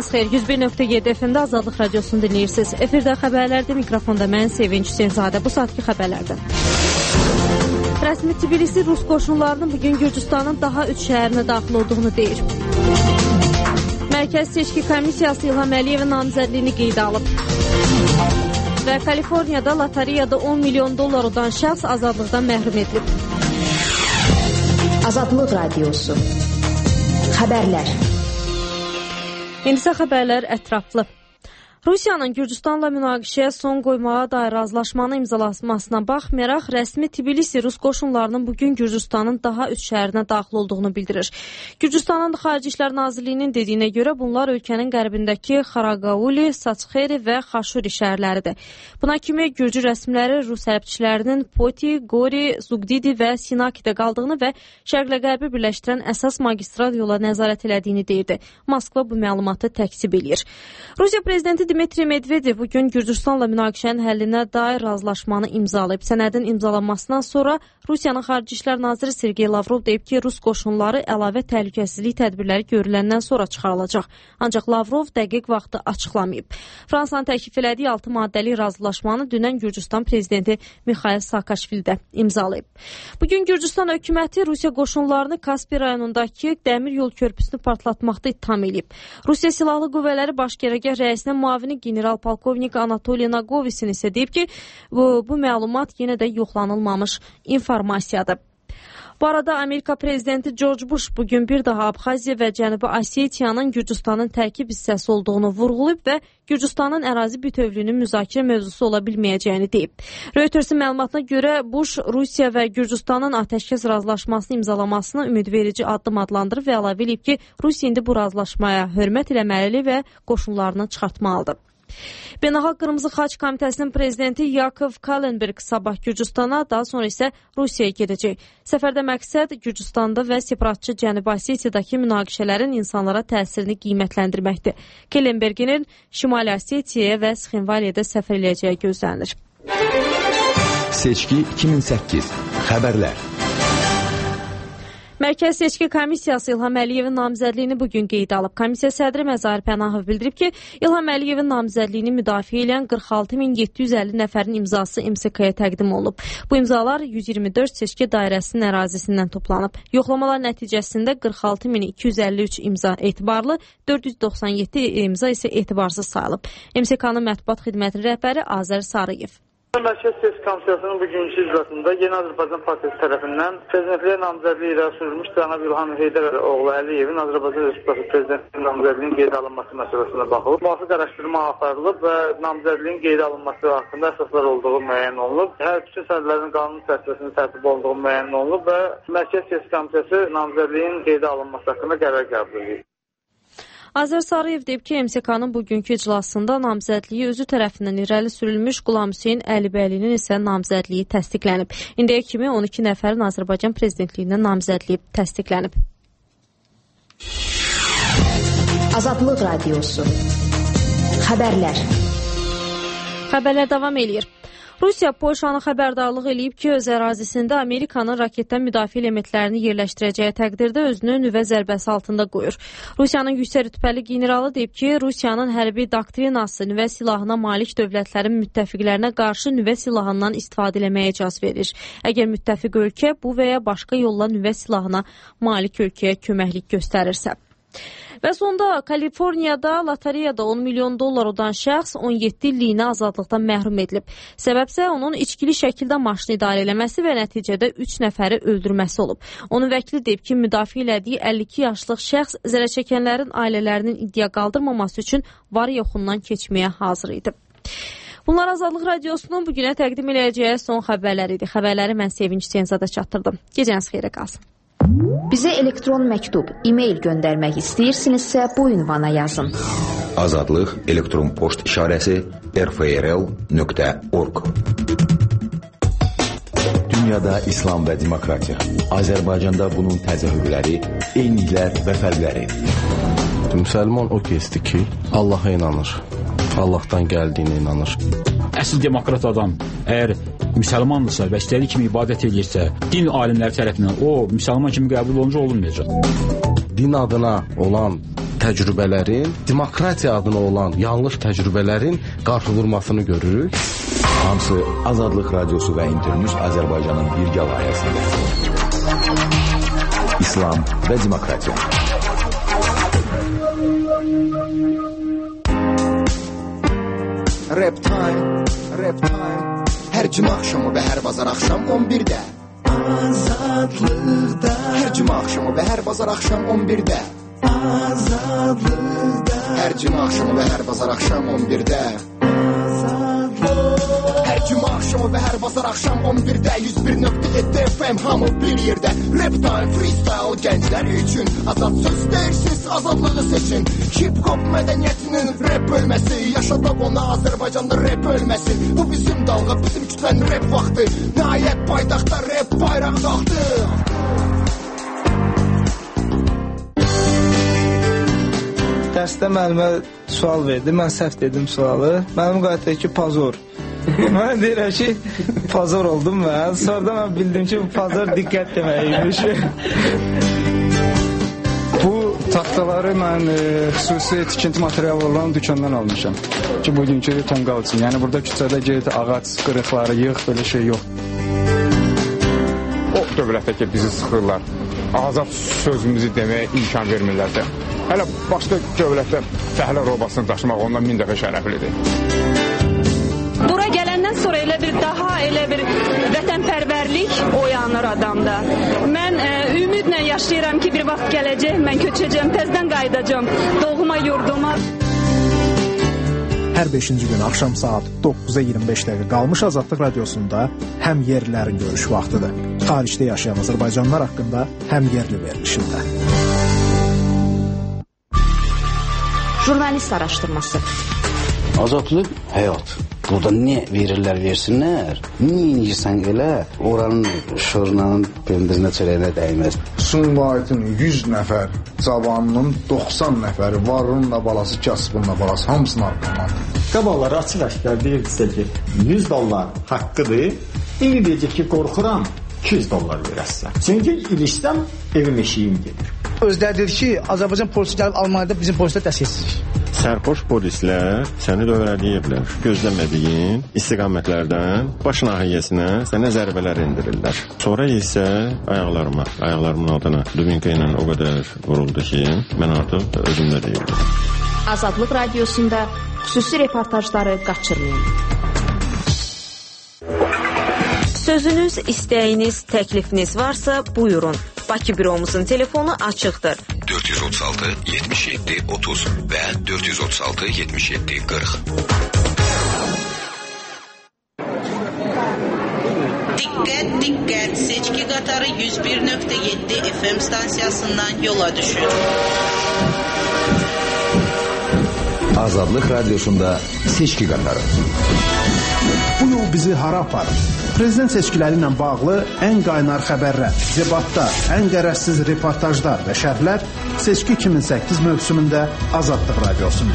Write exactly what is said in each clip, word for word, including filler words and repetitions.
Sabahınız xeyir. yüz bir nöqtə yeddi F M-də Azadlıq Radiosunu dinləyirsiniz. Efirdə xəbərlərdə, mikrofonda mən Sevinç Hüseynzadə. Bu saatki xəbərlərdə. Rəsmi Tbilisi Rus qoşunlarının bugün Gürcüstanın daha üç şəhərinə daxil olduğunu deyir. Mərkəz Seçki Komissiyası İlham Əliyevin namizədliyini qeydə alıb. Və Kaliforniyada lotereyada on milyon dollar udan şəxs azadlıqdan məhrum edilib. Azadlıq Radiosu. Xəbərlər. İndi isə xəbərlər ətraflı. Rusiyanın Gürcüstanla münaqişəyə son qoymağa dair razılaşmanı imzalanmasına baxmayaraq, rəsmi Tbilisi Rus qoşunlarının bugün Gürcüstanın daha üç şəhərinə daxil olduğunu bildirir. Gürcüstanın Xarici İşlər Nazirliyinin dediyinə görə bunlar ölkənin qərbindəki Xaraqauli, Saçxeri və Xaşuri şəhərləridir. Buna kimi Gürcü rəsmiləri Rus hərbçilərinin Poti, Gori, Zugdidi və Sinakidə qaldığını və şərqlə qərbi birləşdirən əsas magistral yola nəzarət elədiyini deyirdi. Moskva bu məlumatı təkzib eləyir. Rusiya prezidenti Dmitri Medvedev bugün Gürcüstanla münaqişənin həllinə dair razılaşmanı imzalayıb. Sənədin imzalanmasından sonra Rusiyanın Xarici İşlər Naziri Sergey Lavrov deyib ki, Rus qoşunları əlavə təhlükəsizlik tədbirləri görüləndən sonra çıxarılacaq. Ancaq Lavrov dəqiq vaxtı açıqlamayıb. Fransanın təklif elədiyi altı maddəli razılaşmanı dünən Gürcüstan prezidenti Mikhail Saakashvili də imzalayıb. Bugün Gürcüstan hökuməti Rusiya qoşunlarını Kaspий rayonundakı dəmir yol körpüsünü partlatmaqda ittiham edib. Rusiya Silahlı Qüvvələri Baş Qərargah rəisinin müavini general-polkovnik Anatoliy Nagovisin isə deyib ki, bu, bu məlumat yenə də yoxlanılmamış informasiyadır. Bu arada Amerika prezidenti George Bush bugün bir daha Abxaziya və Cənubi Osetiyanın Gürcüstanın tərkib hissəsi olduğunu vurğulayıb və Gürcüstanın ərazi bütövlüyünün müzakirə mövzusu ola bilməyəcəyini deyib. Reuters'ın məlumatına görə Bush Rusiya və Gürcüstanın atəşkəs razılaşmasını imzalamasını ümidverici addım adlandırıb və əlavə edib ki, Rusiya indi bu razılaşmaya hörmət eləməli və qoşunlarını çıxartmalıdır. Beynəlxalq Qırmızı Xaç Komitəsinin prezidenti Yakov Kallenberg sabah Gürcüstana, daha sonra isə Rusiyaya gedəcək. Səfərdə məqsəd Gürcüstanda və separatçı Cənubi Osetiyadakı münaqişələrin insanlara təsirini qiymətləndirməkdir. Kallenbergin Şimali Osetiyaya və Sxinvaliyada səfər eləyəcəyi gözlənilir. Seçki iki min səkkiz. Xəbərlər. Mərkəz Seçki Komissiyası İlham Əliyevin namizədliyini bugün qeydə alıb. Komissiya sədri Məzahir Pənahov bildirib ki, İlham Əliyevin namizədliyini müdafiə edən qırx altı min yeddi yüz əlli nəfərin imzası M S K-ya təqdim olunub. Bu imzalar yüz iyirmi dörd seçki dairəsinin ərazisindən toplanıb. Yoxlamalar nəticəsində qırx altı min iki yüz əlli üç imza etibarlı, dörd yüz doxsan yeddi imza isə etibarsız sayılıb. M S K-nın mətbuat xidmətinin rəhbəri Azər Sarıyev. Mərkəz Seçki Komissiyasının bugünkü iclasında Yeni Azərbaycan Partiyası tərəfindən prezidentliyə namizədliyi irəli sürülmüş cənab İlham Heydər oğlu Əliyevin Azərbaycan Respublikası prezidentliyin namizədliyinin qeydə alınması məsələsinə baxılıb. Müvafiq araşdırma aparılıb və namizədliyin qeydə alınması haqqında əsaslar olduğu müəyyən olunub. Hər bütün sədrlərin qanun çərçivəsində tərtib olduğu müəyyən olunub və Mərkəz Seçki Komissiyası namizədliyin qeydə alınması haqqında qərar qəbul edib. Azər Sarıyev deyib ki, M S K-nın bugünkü iclasında namizədliyi özü tərəfindən irəli sürülmüş Qulam Hüseyn Əlibəylinin isə namizədliyi təsdiqlənib. İndiyə kimi on iki nəfərin Azərbaycan prezidentliyindən namizədliyi təsdiqlənib. Azadlıq Radiosu. Xəbərlər. Xəbərlər davam eləyir. Rusiya Polşanı xəbərdarlıq eləyib ki, öz ərazisində Amerikanın raketdən müdafiə elementlərini yerləşdirəcəyi təqdirdə özünü nüvə zərbəsi altında qoyur. Rusiyanın yüksək rütbəli generalı deyib ki, Rusiyanın hərbi doktrinası nüvə silahına malik dövlətlərin müttəfiqlərinə qarşı nüvə silahından istifadə eləməyə icazə verir. Əgər müttəfiq ölkə bu və ya başqa yolla nüvə silahına malik ölkəyə köməklik göstərirsə. Və sonda Kaliforniyada lotereyada on milyon dollar udan şəxs on yeddi illiyinə azadlıqdan məhrum edilib. Səbəbsə onun içkili şəkildə maşını idarə eləməsi və nəticədə üç nəfəri öldürməsi olub. Onun vəkili deyib ki, müdafiə elədiyi əlli iki yaşlıq şəxs zərərçəkənlərin ailələrinin iddia qaldırmaması üçün var yoxundan keçməyə hazır idi. Bunlar Azadlıq Radiosunun bugünə təqdim edəcəyi son xəbərlər idi. Xəbərləri mən Sevinç Hüseynzadə çatdırdım. Gecəniz xeyrə qalsın. Bizə elektron məktub, e-mail göndərmək istəyirsinizsə bu ünvana yazın. Azadlıq elektron poçt işarəsi r f r l nöqtə org. Dünyada İslam və demokratiya. Azərbaycanda bunun təzahürləri, eyniliklər və fərqləri. Müsəlman o kəsdir ki, Allaha inanır. Allahdan gəldiyinə inanır. Əsl demokrat adam əgər müsəlmandırsa və istədiyi kimi ibadət edirsə, din alimləri tərəfindən o müsəlman kimi qəbul olunca olunmayacaq. Din adına olan təcrübələrin, demokratiya adına olan yanlış təcrübələrin qarşıdurmasını görürük. Hamısı Azadlıq Radiosu və Internews Azərbaycanın birgə layihəsində. İslam və demokratiya. Rap time, rap time. Hər cümə axşamı və hər bazar axşam on birdə. Azadlıqda. Hər cümə axşamı və hər bazar axşam on birdə. Azadlıqda. Hər cümə axşamı və hər bazar axşam on birdə. Hər cümə axşamı və hər bazar axşam on birdə yüz bir nöqtə yeddi F M hamı bir yerdə. Rap time, freestyle gənclər üçün. Azad söz deyirsiz, azadlığı seçin. Hip-hop mədəniyyətinin rap bölməsi. Yaşadaq ona Azərbaycanda rap ölməsin. Bu bizim dalğa, bizim kütlənin rap vaxtı. Nəhayət paytaxtda rap bayraq qalxdı. Dərsdə müəllimə sual verdi, mən səhv dedim sualı. Mənim qayıtdı ki, pozor. Mən deyirəm ki, pozor oldum mən. Sonra mən bildim ki, pozor diqqət deməkmiş. Bu taxtaları mən e, xüsusi tikinti materialı olan dükkandan almışam. Ki, bugünkü tonqal üçün. Yəni, burada küçədə get, ağac qırıqları, yığ, belə şey yox. O dövlətdə ki, bizi sıxırlar. Azad sözümüzü deməyə imkan vermirlərsə. Hələ başqa dövlətdə fəhlə robasını daşımaq ondan min dəfə şərəflidir. Bura gələndən sonra elə bir daha elə bir vətənpərvərlik oyanır adamda. Mən e, ümidlə yaşayıram ki, bir vaxt gələcək, mən köçəcəm, təzdən qayıdacam doğma yurduma. Hər beşinci gün axşam saat doqquza iyirmi beş dəqiqə qalmış Azadlıq Radiosunda həm yerlilərin görüş vaxtıdır. Xaricdə yaşayan Azərbaycanlılar haqqında həm yerli verilişində. Jurnalist araşdırması. Azadlıq həyat. Burada nə verirlər, versinlər. Nə inirsən elə, oranın şurnanın pendirinə çörəyinə dəyməz. Sumqayıtın yüz nəfər cavanının doxsan nəfəri varınla balası, kasbınla balası hamısını arqamandır. Qaballar açıq-aşkar deyirdisə ki, yüz dollar haqqıdır. İndi deyəcək ki, qorxuram, iki yüz dollar verəsən. Çünki ilişdən evim eşiyim gedir. Özləri dedi ki, Azərbaycan polisi gəlib Almaniyada bizim polislər dəstəksizlik. Sərxoş polislər səni dövrələyiblər. Gözləmədiyin istiqamətlərdən baş nahiyəsinə sənə zərbələr endirirlər. Sonra isə ayaqlarıma, ayaqlarımın altına dubinka ilə o qədər vuruldu ki, mən artıq özümdə deyildim. Azadlıq Radiosunda xüsusi reportajları qaçırmayın. Sözünüz, istəyiniz, təklifiniz varsa buyurun. Bakı büromuzun telefonu açıqdır. dörd yüz otuz altı yetmiş yeddi otuz və dörd yüz otuz altı yetmiş yeddi qırx. Diqqət, diqqət, seçki qatarı yüz bir nöqtə yeddi F M stansiyasından yola düşür. Azadlıq Radiosunda seçki qatarı. Bu yol bizi hara aparır? Prezident seçkiləri ilə bağlı ən qaynar xəbərlər, debatlar, ən qərəzsiz reportajlar və şərhlər Seçki iki min səkkiz mövsümündə Azadlıq Radiosunda.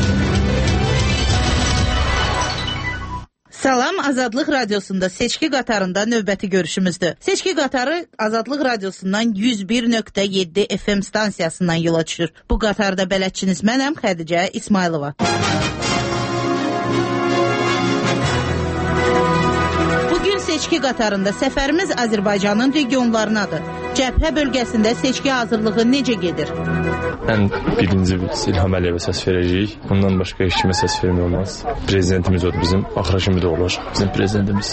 Salam, Azadlıq Radiosunda seçki qatarında növbəti görüşümüzdür. Seçki qatarı Azadlıq Radiosundan yüz bir nöqtə yeddi F M stansiyasından yola düşür. Bu qatarda bələdçiniz mənəm, Xədicə İsmailova. Seçki qatarında səfərimiz Azərbaycanın regionlarınadır. Cəbhə bölgəsində seçki hazırlığı necə gedir? Ən birinci İlham Əliyevə səs verəcəyik. Bundan başqa heç kimə səs vermək olmaz. Prezidentimiz odur bizim, axıra kimi də olur bizim prezidentimiz.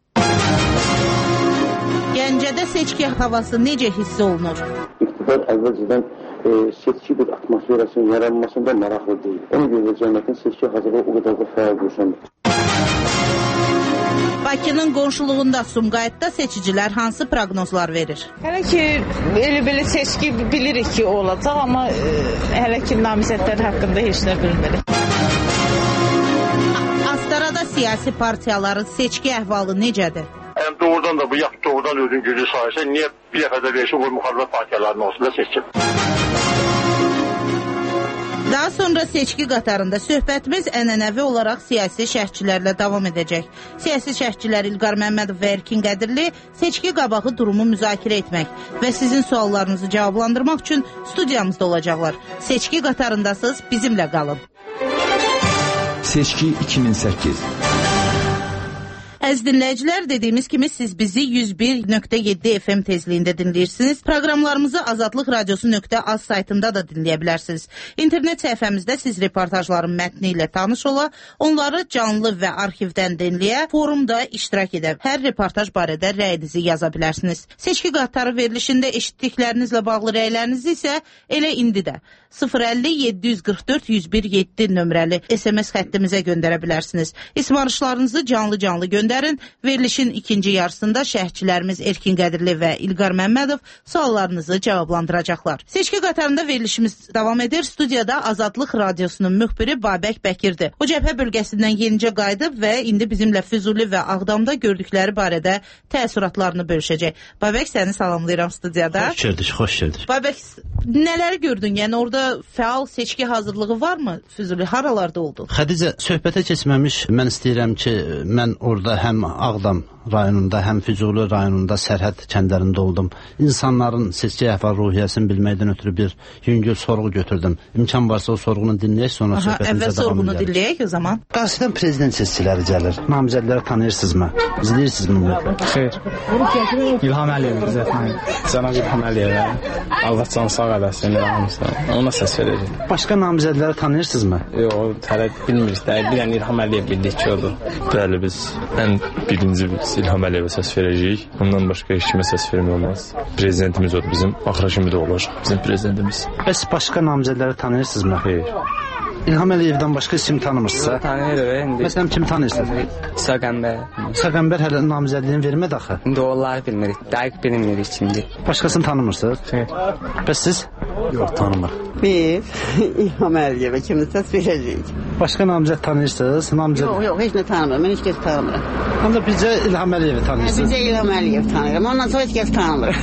Gəncədə seçki havası necə hiss olunur? İqtidar əvvəlcədən e, seçki bir atmosferasının yaranmasında maraqlı deyil. Ona görə cəmiyyətin seçki hazırlığı o qədər də fəal qoşulmur. Bakının qonşuluğunda Sumqayıtda seçicilər hansı proqnozlar verir? Hələ ki, elə-belə seçki bilirik ki, olacaq, amma e, hələ ki, namizədlər haqqında heç nə bilmirik. Astarada siyasi partiyaların seçki əhvalı necədir? Yəni, doğrudan da bu, ya doğrudan özün gücü sayırsa, niyə bir dəfə də versin, bu müxalifət partiyalarının olsun da seçkin? Daha Daha sonra seçki qatarında söhbətimiz ənənəvi olaraq siyasi şərhçilərlə davam edəcək. Siyasi şərhçilər İlqar Məmmədov və Erkin Qədirli seçki qabağı durumu müzakirə etmək və sizin suallarınızı cavablandırmaq üçün studiyamızda olacaqlar. Seçki qatarındasınız, bizimlə qalın. Seçki iki min səkkiz. Əziz dinləyicilər, dediyimiz kimi siz bizi yüz bir nöqtə yeddi F M tezliyində dinləyirsiniz. Proqramlarımızı azadlıq radiosu nöqtə az saytında da dinləyə bilərsiniz. İnternet səhifəmizdə siz reportajların mətni ilə tanış ola, onları canlı və arxivdən dinləyə, forumda iştirak edə, hər reportaj barədə rəyinizi yaza bilərsiniz. Seçki qatarı verilişində eşitdiklərinizlə bağlı rəylərinizi isə elə indi də sıfır əlli yeddi yüz qırx dörd yüz bir yeddi nömrəli S M S xəttimizə göndərə bilərsiniz. İsmarışlarınızı canlı-canlı göndərin. Verilişin ikinci yarısında şərhçilərimiz Erkin Qədirli və İlqar Məmmədov suallarınızı cavablandıracaqlar. Seçki qatarında verilişimiz davam edir. Studiyada Azadlıq Radiosunun müxbiri Babək Bəkirdir. O cəbhə bölgəsindən yenicə qayıdıb və indi bizimlə Füzuli və Ağdamda gördükləri barədə təəssüratlarını bölüşəcək. Babək, səni salamlayıram studiyada. Xoş gördük, xoş gördük. Babək, nələri gördün? Yəni orada fəal seçki hazırlığı varmı Füzuli? Haralarda oldu? Xədicə, söhbətə keçməmiş mən istəyirəm ki, mən orada həm Ağdam rayonunda, həm Füzuli rayonunda sərhəd kəndlərində oldum. İnsanların seçki əhval-ruhiyyəsini bilməkdən ötürü bir yüngül sorğu götürdüm. İmkan varsa o sorğunu dinləyək, sonra Aha, söhbətimizə davam edək. Əvvəl sorğunu dinləyək o zaman. Qarşıdan prezident seçkiləri gəlir. Namizədləri tanıyırsınızmı? İzləyirsinizmi? Xeyr. İlham Əliyev bizə tanıyır. Cənab İlham Əliyevə, Allah can sağ eləsin, İlhamımızdan. Ona səs verəcək. Başqa namizədləri tanıyırsınızmı? Yox, hələ bilmirik. Bir dənə İlham Əliyev bildik ki, odur. Bəli, biz ən birinci İlham Əliyevə səs verəcəyik. Ondan başqa heç kimə səs vermək olmaz. Prezidentimiz odur bizim. Axıra kimi də olacaq bizim prezidentimiz. Bəs başqa namizədləri tanıyırsınızmı? Xeyr. İlham Əliyevdən başqa isim tanımırsınızsa? Tanıyırıq. Məsələn, kimi tanıyırsınız? Saqəmbər. Saqəmbər hələ namizədliyini vermədi axı. İndi onları bilmirik. Dəqiq bilmirik şimdi. Başqasını tanımırsınız? Xeyr. Bəs siz? Yox, tanımır. Biz İlham Əliyevə kimi səs verəcəyik. Başqa namizəd tanıyırsınız? Namizəd... Yox, yox, heç nə tanımıram. Mən heç kəs tanımıram. Onda bizə İlham Əliyevi tanıyırsınız? Bizə İlham Əliyev tanıyıram. Ondan sonra heç kəs tanımır.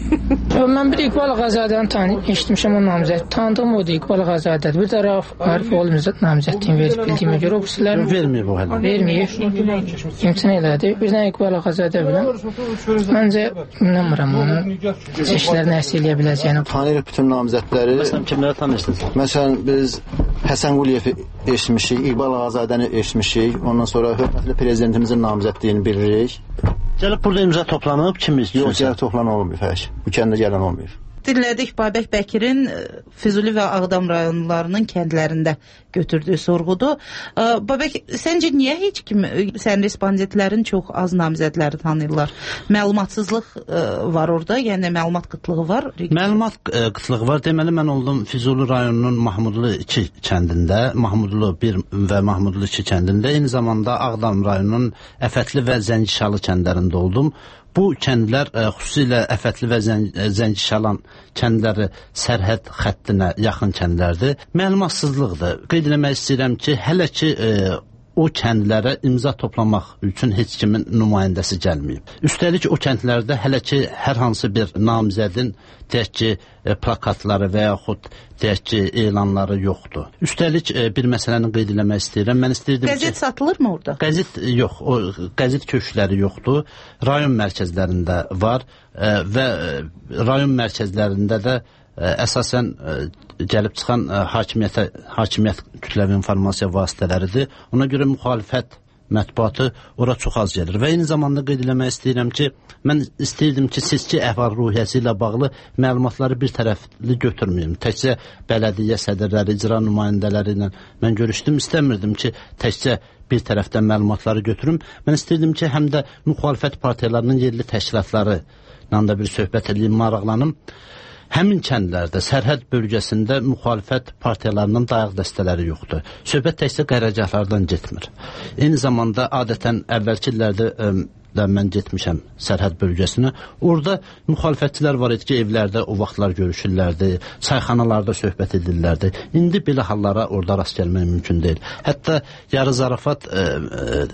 Mən bir İqbal Ağazadəni tanıyıb, eşitmişəm o namizəd. Tanıdığım odur İqbal Ağazadədir. Bir də Rauf Arif oğlu namizədliyini verib bildiyimə görə o sizlər verməyib o hələ. Verməyib. İmtina elədi. Bir də İqbal Ağazadə biləm. Məncə inanmıram onun seçkilərini əsir eləyə biləcəyini. Tanıyırıq bütün namizədləri. Məsələn, kimləri tanıyırsınız? Məsələn, biz Həsən Quliyevi eşitmişik, İqbal Ağazadəni eşitmişik. Ondan sonra hörmətli prezidentimizin namizədliyini bilirik. Gəlib burada imza toplanıb, kim istəyirsə? Yox, gəlib toplanan olmuyor heç. Bu kəndə gələn olmuyor. Dinlədik Babək Bəkirin Füzuli və Ağdam rayonlarının kəndlərində götürdüyü sorğudur. Babək, səncə niyə heç kim, sən respondentlərin çox az namizədləri tanıyırlar? Məlumatsızlıq var orada, yəni məlumat qıtlığı var? Məlumat qıtlığı var. Deməli, mən oldum Füzuli rayonunun Mahmudlu iki kəndində, Mahmudlu bir və Mahmudlu iki kəndində, eyni zamanda Ağdam rayonunun Əfətli və Zəngişalı kəndlərində oldum. Bu kəndlər e, xüsusilə Əfətli və Zəng Zəngişalan kəndləri sərhəd xəttinə yaxın kəndlərdir. Məlumatsızlıqdır. Qeyd etmək istəyirəm ki, hələ ki e, o kəndlərə imza toplamaq üçün heç kimin nümayəndəsi gəlməyib. Üstəlik o kəndlərdə hələ ki hər hansı bir namizədin deyək ki e, plakatları və yaxud deyək ki elanları yoxdur. Üstəlik e, bir məsələni qeyd etmək istəyirəm. Mən istəyirdim Qəzet ki, satılırmı orada? Qəzet yox, o qəzet köşkləri yoxdur. Rayon mərkəzlərində var e, və e, rayon mərkəzlərində də ə, əsasən ə, gəlib çıxan ə, hakimiyyətə, hakimiyyət kütləvi informasiya vasitələridir. Ona görə müxalifət mətbuatı ora çox az gəlir. Və eyni zamanda qeyd etmək istəyirəm ki, mən istəyirdim ki, seçki əhval-ruhiyyəsi ilə bağlı məlumatları bir tərəfli götürməyim. Təkcə bələdiyyə sədrləri, icra nümayəndələri ilə mən görüşdüm. İstəmirdim ki, təkcə bir tərəfdən məlumatları götürüm. Mən istəyirdim ki, həm də müxalifət partiyalarının yerli təşkilatları ilə də bir söhbət edeyim, maraqlanım. Həmin kəndlərdə, sərhəd bölgəsində müxalifət partiyalarının dayaq dəstələri yoxdur. Söhbət təkcə qərargahlardan getmir. Eyni zamanda adətən əvvəlki illərdə ə, də mən getmişəm sərhəd bölgəsinə. Orada müxalifətçilər var idi ki, evlərdə o vaxtlar görüşürlərdi, çayxanalarda söhbət edirlərdi. İndi belə hallara orada rast gəlmək mümkün deyil. Hətta yarı zarafat ə, ə,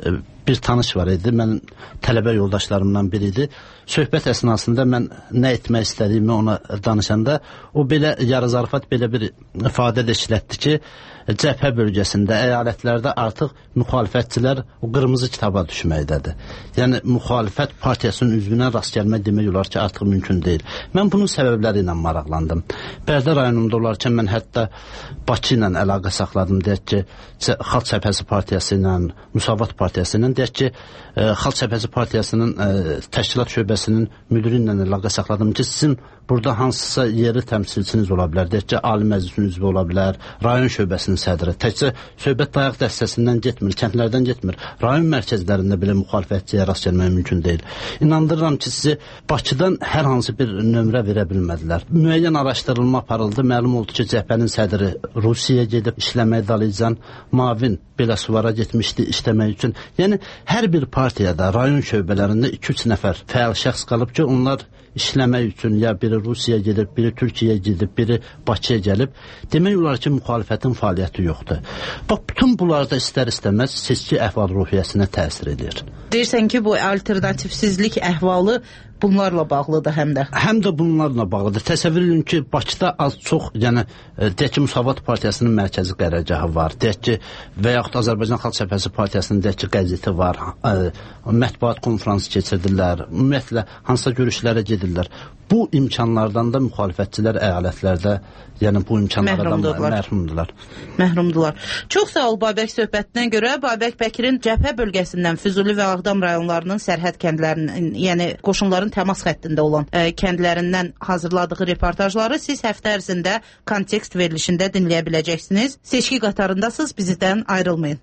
bir tanış var idi. Mən tələbə yoldaşlarımdan biri idi. Söhbət əsnasında mən nə etmək istədiyimi ona danışanda o belə yarı zarafat belə bir ifadə də işlətdi ki, cəbhə bölgəsində, əyalətlərdə artıq müxalifətçilər o qırmızı kitaba düşməkdədir. Yəni müxalifət partiyasının üzvünə rast gəlmək demək olar ki, artıq mümkün deyil. Mən bunun səbəbləri ilə maraqlandım. Bərdə rayonunda olarkən mən hətta Bakı ilə əlaqə saxladım. Deyək ki, Xalq Cəbhəsi partiyası ilə, Müsavat partiyası ilə, deyək ki, Xalq Cəbhəsi partiyasının təşkilat şöbəsinin müdiri ilə əlaqə saxladım ki, sizin burada hansısa yeri təmsilçiniz ola bilər. Deyək ki, Ali Məclisin üzvü ola bilər, rayon şöbəsinin sədri. Təkcə söhbət dayaq dəstəsindən getmir, kəndlərdən getmir. Rayon mərkəzlərində belə müxalifətçiyə rast gəlmək mümkün deyil. İnandırıram ki, sizi Bakıdan hər hansı bir nömrə verə bilmədilər. Müəyyən araşdırılma aparıldı. Məlum oldu ki, cəbhənin sədri Rusiyaya gedib işləmək dalıcan, Mavin Beləsivara getmişdi işləmək üçün. Yəni, hər bir partiyada, rayon şöbələrində iki üç nəfər fəal şəxs qalıb ki, onlar işləmək üçün ya biri Rusiyaya gedib, biri Türkiyəyə gedib, biri Bakıya gəlib. Demək olar ki, müxalifətin fəaliyyəti yoxdur. Bax, bütün bunlarda istər-istəməz seçki əhval-ruhiyyəsinə təsir edir. Deyirsən ki, bu alternativsizlik əhvalı bunlarla bağlıdır həm də. Həm də bunlarla bağlıdır. Təsəvvür edin ki, Bakıda az çox, yəni deyək ki, Müsavat partiyasının mərkəzi qərargahı var. Deyək ki, və yaxud Azərbaycan Xalq Cəbhəsi partiyasının deyək ki, qəzeti var. Ə, mətbuat konfransı keçirdirlər. Ümumiyyətlə hansısa görüşlərə gedirlər. Bu imkanlardan da müxalifətçilər əyalətlərdə, yəni bu imkanlardan məhrumdurlar. Məhrumdurlar. Çox sağ ol Babək söhbətinə görə. Babək Bəkirin cəbhə bölgəsindən Füzuli və Ağdam rayonlarının sərhəd kəndlərinin, yəni qoşunların təmas xəttində olan ə, kəndlərindən hazırladığı reportajları siz həftə ərzində kontekst verilişində dinləyə biləcəksiniz. Seçki qatarındasınız, bizdən ayrılmayın.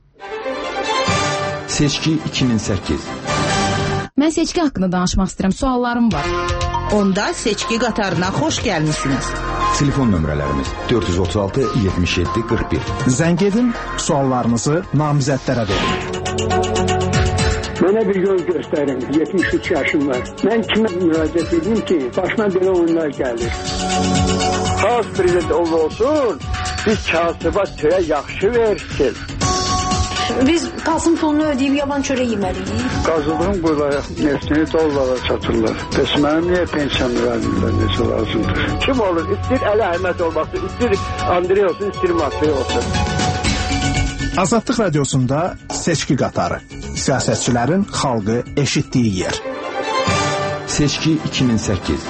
Seçki iki min səkkiz. Mən seçki haqqında danışmaq istəyirəm, suallarım var. Onda seçki qatarına xoş gəlmişsiniz. Telefon nömrələrimiz dörd yüz otuz altı yetmiş yeddi qırx bir. Zəng edin, suallarınızı namizədlərə verin. Mənə bir yol göstərin, yetmiş üç yaşım var. Mən kimə müraciət edim ki, başıma belə oyunlar gəlir. Xalq prezident olsun, biz kasıba töyə yaxşı versin. Biz Kasım pulunu ödəyib yaban çörək yeməliyik. Qazıldığım quyulara neftini dollara çatırlar. Bəs mənim niyə pensiyamı vermirlər, necə lazımdır? Kim olur? İstir Əli Əhməd olması, istir Andrey olsun, istir Matvey olsun. Azadlıq radiosunda seçki qatarı. Siyasətçilərin xalqı eşitdiyi yer. Seçki iki min səkkiz.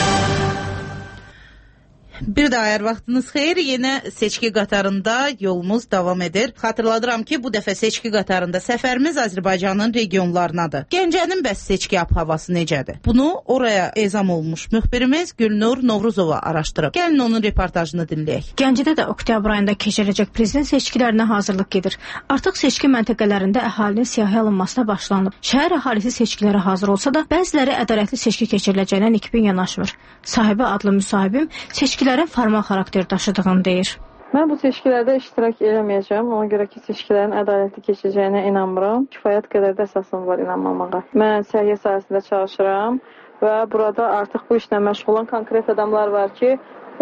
Bir daha hər vaxtınız xeyir. Yenə seçki qatarında yolumuz davam edir. Xatırladıram ki, bu dəfə seçki qatarında səfərimiz Azərbaycanın regionlarınadır. Gəncənin bəs seçki ab-havası necədir? Bunu oraya ezam olmuş müxbirimiz Gülnur Novruzova araşdırıb. Gəlin onun reportajını dinləyək. Gəncədə də oktyabr ayında keçiriləcək prezident seçkilərinə hazırlıq gedir. Artıq seçki məntəqələrində əhalinin siyahıya alınmasına başlanıb. Şəhər əhalisi seçkilərə hazır olsa da, bəziləri ədalətli seçki keçiriləcəyinə nikbin yanaşmır. Sahibi adlı müsahibim seçkilərin formal xarakter daşıdığını deyir. Mən bu seçkilərdə iştirak eləməyəcəm. Ona görə ki, seçkilərin ədalətli keçəcəyinə inanmıram. Kifayət qədər də əsasım var inanmamağa. Mən səhiyyə sahəsində çalışıram və burada artıq bu işlə məşğul olan konkret adamlar var ki,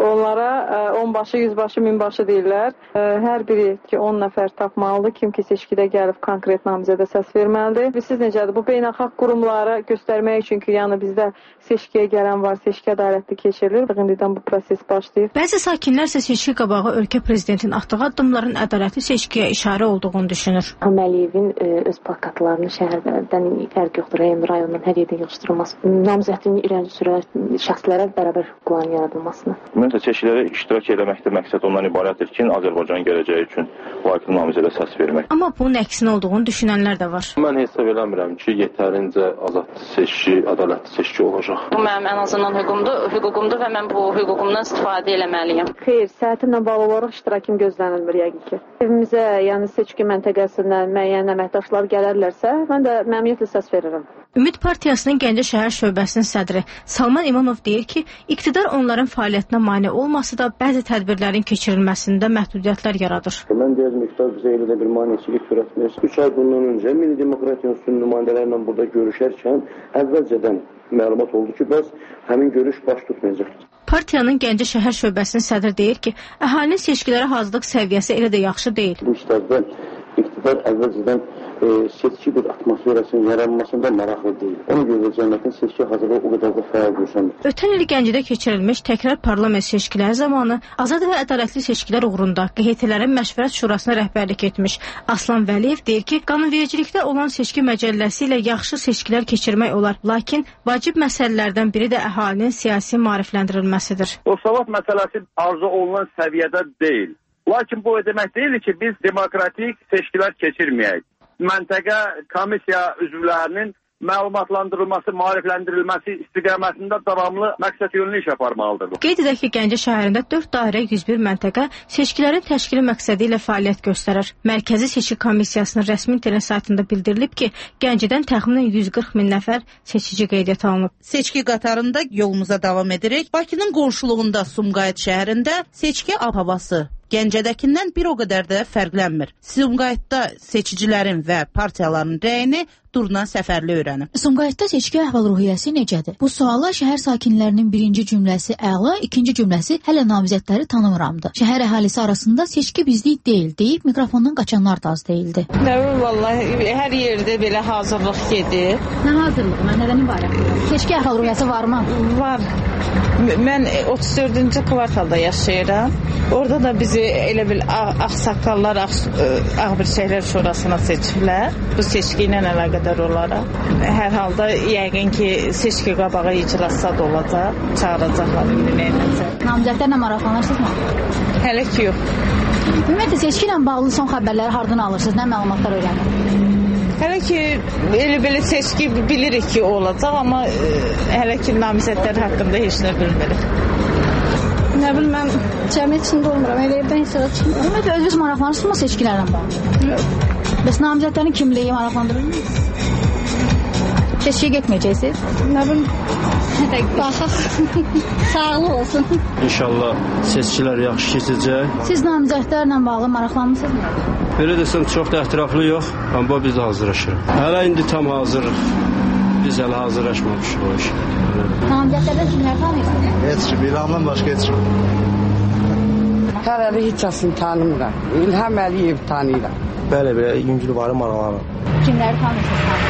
onlara on başı, yüz başı, min başı deyirlər. Hər biri ki, on nəfər tapmalıdır. Kim ki, seçkidə gəlib konkret namizədə səs verməlidir. Siz necədir? Bu beynəlxalq qurumlara göstərmək üçün ki, yəni bizdə seçkiyə gələn var, seçki ədalətli keçirilir. İndidən bu proses başlayır. Bəzi sakinlər isə seçki qabağı ölkə prezidentinin atdığı addımların ədalətli seçkiyə işarə olduğunu düşünür. Əməliyevin öz plakatlarını şəhərdən fərq yoxdur, rayon rayondan hər yerdə yığışdırılması, namizədliyini irəli sürən şəxslərə bərabər hüquqların yaradılmasını. Ümumiyyətlə seçkilərə iştirak etməkdə məqsəd ondan ibarətdir ki, Azərbaycanın gələcəyi üçün layiqli namizədə səs vermək. Amma bunun əksinə olduğunu düşünənlər də var. Mən hesab eləmirəm ki, yetərincə azad seçki, ədalətli seçki olacaq. Bu mənim ən azından hüququmdur, hüququmdur və mən bu hüququmdan istifadə etməliyəm. Xeyr, səhətimlə bağlı olaraq iştirakım gözlənilmir yəqin ki. Evimizə, yəni seçki məntəqəsindən müəyyən əməkdaşlar gələrlərsə, mən də məmnuniyyətlə səs verirəm. Ümid Partiyasının Gəncə şəhər şöbəsinin sədri Salman İmanov deyir ki, iqtidar onların fəaliyyətinə mane olmasa da bəzi tədbirlərin keçirilməsində məhdudiyyətlər yaradır. Mən deyəcəm, iqtidar bizə elə də bir maneçilik törətmir. üç ay bundan öncə Milli Demokratiya İnstitutunun nümayəndələrlə burada görüşərkən əvvəlcədən məlumat oldu ki, bəs həmin görüş baş tutmayacaq. Partiyanın Gəncə şəhər şöbəsinin sədri deyir ki, əhalinin seçkilərə hazırlıq səviyyəsi elə də yaxşı deyil. Bu işlərdə iqtidar əvvəlcədən e, seçki bir atmosferasının yaranmasında maraqlı deyil. Ona görə də cəmiyyətin seçki hazırlığı o qədər də fəal görsənmir. Ötən il Gəncədə keçirilmiş təkrar parlament seçkiləri zamanı azad və ədalətli seçkilər uğrunda Q H T-lərin məşvərət şurasına rəhbərlik etmiş Aslan Vəliyev deyir ki, qanunvericilikdə olan seçki məcəlləsi ilə yaxşı seçkilər keçirmək olar. Lakin vacib məsələlərdən biri də əhalinin siyasi maarifləndirilməsidir. O savad məsələsi arzu olunan səviyyədə deyil. Lakin bu demək deyil ki, biz demokratik seçkilər keçirməyək. Məntəqə komissiya üzvlərinin məlumatlandırılması, maarifləndirilməsi istiqamətində davamlı məqsədyönlü iş aparmalıdır. Qeyd edək ki, Gəncə şəhərində dörd dairə yüz bir məntəqə seçkilərin təşkili məqsədi ilə fəaliyyət göstərir. Mərkəzi Seçki Komissiyasının rəsmi internet saytında bildirilib ki, Gəncədən təxminən yüz qırx min nəfər seçici qeydiyyata alınıb. Seçki qatarında yolumuza davam edirik. Bakının qonşuluğunda Sumqayıt şəhərində seçki ab-havası Gəncədəkindən bir o qədər də fərqlənmir. Sumqayıtda seçicilərin və partiyaların rəyini Durna Səfərli öyrənib. Sumqayıtda seçki əhval-ruhiyyəsi necədir? Bu suala şəhər sakinlərinin birinci cümləsi əla, ikinci cümləsi hələ namizədləri tanımıramdı. Şəhər əhalisi arasında seçki bizlik deyil deyib mikrofondan qaçanlar da az deyildi. Nə bilim, vallahi hər yerdə belə hazırlıq gedir. Nə hazırlığı? Mən nədən ibarət? Seçki əhval-ruhiyyəsi varmı? Var. Mən otuz dördüncü kvartalda yaşayıram. Orada da bizi elə bil ağsaqqallar, Ağbirçəklər Şurasına seçiblər. Bu seçki ilə əlaqədar olaraq. Hər halda yəqin ki, seçki qabağı iclasda olacaq, çağıracaqlar indi nəyəcə. Namizədlərlə maraqlanırsınızmı? Hələ ki yox. Ümumiyyətlə seçki ilə bağlı son xəbərləri hardan alırsınız? Nə məlumatlar öyrənirsiniz? Hələ ki, elə belə seçki bilirik ki, olacaq, amma e, hələ ki, namizədlər haqqında heç nə bilmirik. Nə bilim, mən cəmiyyət içində olmuram, elə evdən hissədə çıxmıram. Ümumiyyətlə, özünüz maraqlanırsınızmı seçkilərlə bağlı? Yox. Bəs namizədlərin kimliyi maraqlandırır mı? Seçkiyə getməyəcəksiniz? Nə bilim, baxaq, sağlıq olsun. İnşallah seçkilər yaxşı keçəcək. Siz namizədlərlə bağlı maraqlanmısınızmı? Belə desəm, çox da ətraflı yox, amma biz də hazırlaşırıq. Hələ indi tam hazırıq. Biz hələ hazırlaşmamışıq o işə. Namizədlərdən kimlər tanıyırsınız? Heç kim, İlhamdan başqa heç kim. Hələli heç kəsini tanımıram. İlham Əliyev tanıyıram. Bəli, belə yüngül varı maraqlanır. Kimləri tanıyırsınız?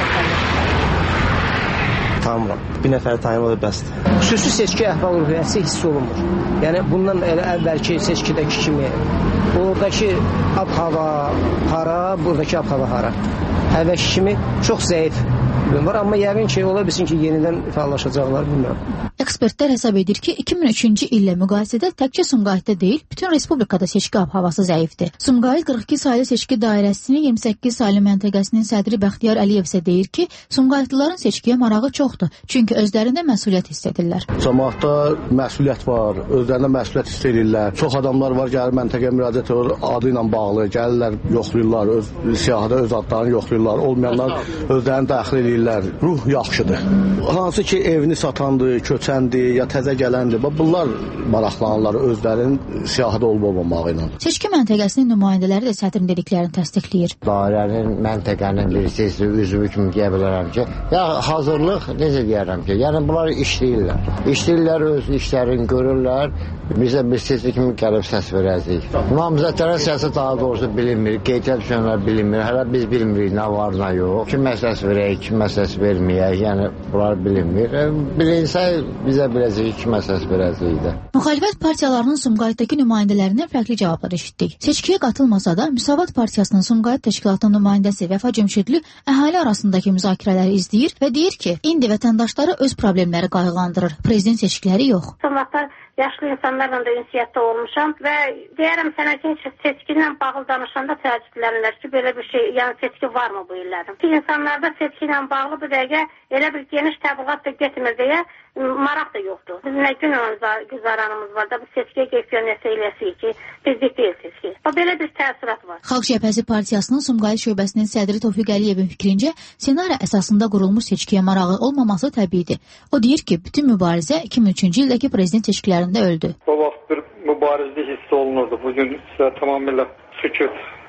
Tanımıram. Bir nəfəri tanımalı bəsdir. Xüsusi seçki əhval-ruhiyyəsi hiss olunmur. Yəni bundan elə əvvəlki seçkidəki kimi oradakı ab-hava hara, buradakı ab-hava hara. Əvvəlki kimi çox zəif var, amma yəqin ki, ola bilsin ki, yenidən fəallaşacaqlar, bilmirəm. Ekspertlər hesab edir ki, iki min üçüncü illə müqayisədə təkcə Sumqayıtda deyil, bütün respublikada seçki ab-havası zəifdir. Sumqayıt qırx iki saylı seçki dairəsinin iyirmi səkkiz saylı məntəqəsinin sədri Bəxtiyar Əliyev isə deyir ki, Sumqayıtlıların seçkiyə marağı çoxdur, çünki özlərində məsuliyyət hiss edirlər. Cəmaatda məsuliyyət var, özlərində məsuliyyət hiss edirlər. Çox adamlar var, gəlir məntəqəyə müraciət edir, adı ilə bağlı, gəlirlər, yoxlayırlar, öz siyahıda öz adlarını yoxlayırlar, olmayanlar özlərini daxil edirlər. Ruh yaxşıdır. Hansı ki, evini satandır, köçəndir, ya təzə gələndir, bunlar maraqlanırlar özlərinin siyahıda olub-olmamağı ilə. Seçki məntəqəsinin nümayəndələri də sədrin dediklərini təsdiqləyir. Dairənin, məntəqənin bir seçki üzvü kimi deyə bilərəm ki, ya hazırlıq, necə deyərəm ki, yəni bunlar işləyirlər. İşləyirlər, öz işlərini görürlər, bizə bir seçki kimi gəlib səs verəcəyik. Namizədlərin səsi daha doğrusu bilinmir, qeydiyyat düşənlər bilinmir, hələ biz bilmirik nə var, nə yox. Kimə səs verək, kimə səs verməyək, yəni bunlar bilinmir. Bilinsə bizə biləcəyik, kimə səs verəcəyik də. Müxalifət partiyalarının Sumqayıtdakı nümayəndələrindən fərqli cavablar eşitdik. Seçkiyə qatılmasa da Müsavat Partiyasının Sumqayıt Təşkilatının nümayəndəsi Vəfa Cümşidli əhali arasındakı müzakirələri izləyir və deyir ki, indi vətəndaşları öz problemləri qayğılandırır, prezident seçkiləri yox. Son vaxtlar yaşlı insanlarla da ünsiyyətdə olmuşam və deyərəm sənə ki, seçki ilə bağlı danışanda təəccüblənirlər ki, belə bir şey, yəni seçki varmı bu illərin? Ki, insanlarda seçki ilə bağlı bir dəqiqə elə bir geniş təbliğat da getmir deyə maraq da yoxdur. Bizim nə gün güzaranımız var da bu seçkiyə qeyfiyyət eləyəsiyik ki, bizlik deyil seçki. O belə bir təsirat var. Xalq Cəbhəsi Partiyasının Sumqayıt şöbəsinin sədri Tofiq Əliyevin fikrincə, ssenari əsasında qurulmuş seçkiyə marağı olmaması təbiidir. O deyir ki, bütün mübarizə iki min üçüncü ildəki prezident seçkilərində öldü. O vaxt bir mübarizlik hiss olunurdu. Bugün isə tamamilə sükut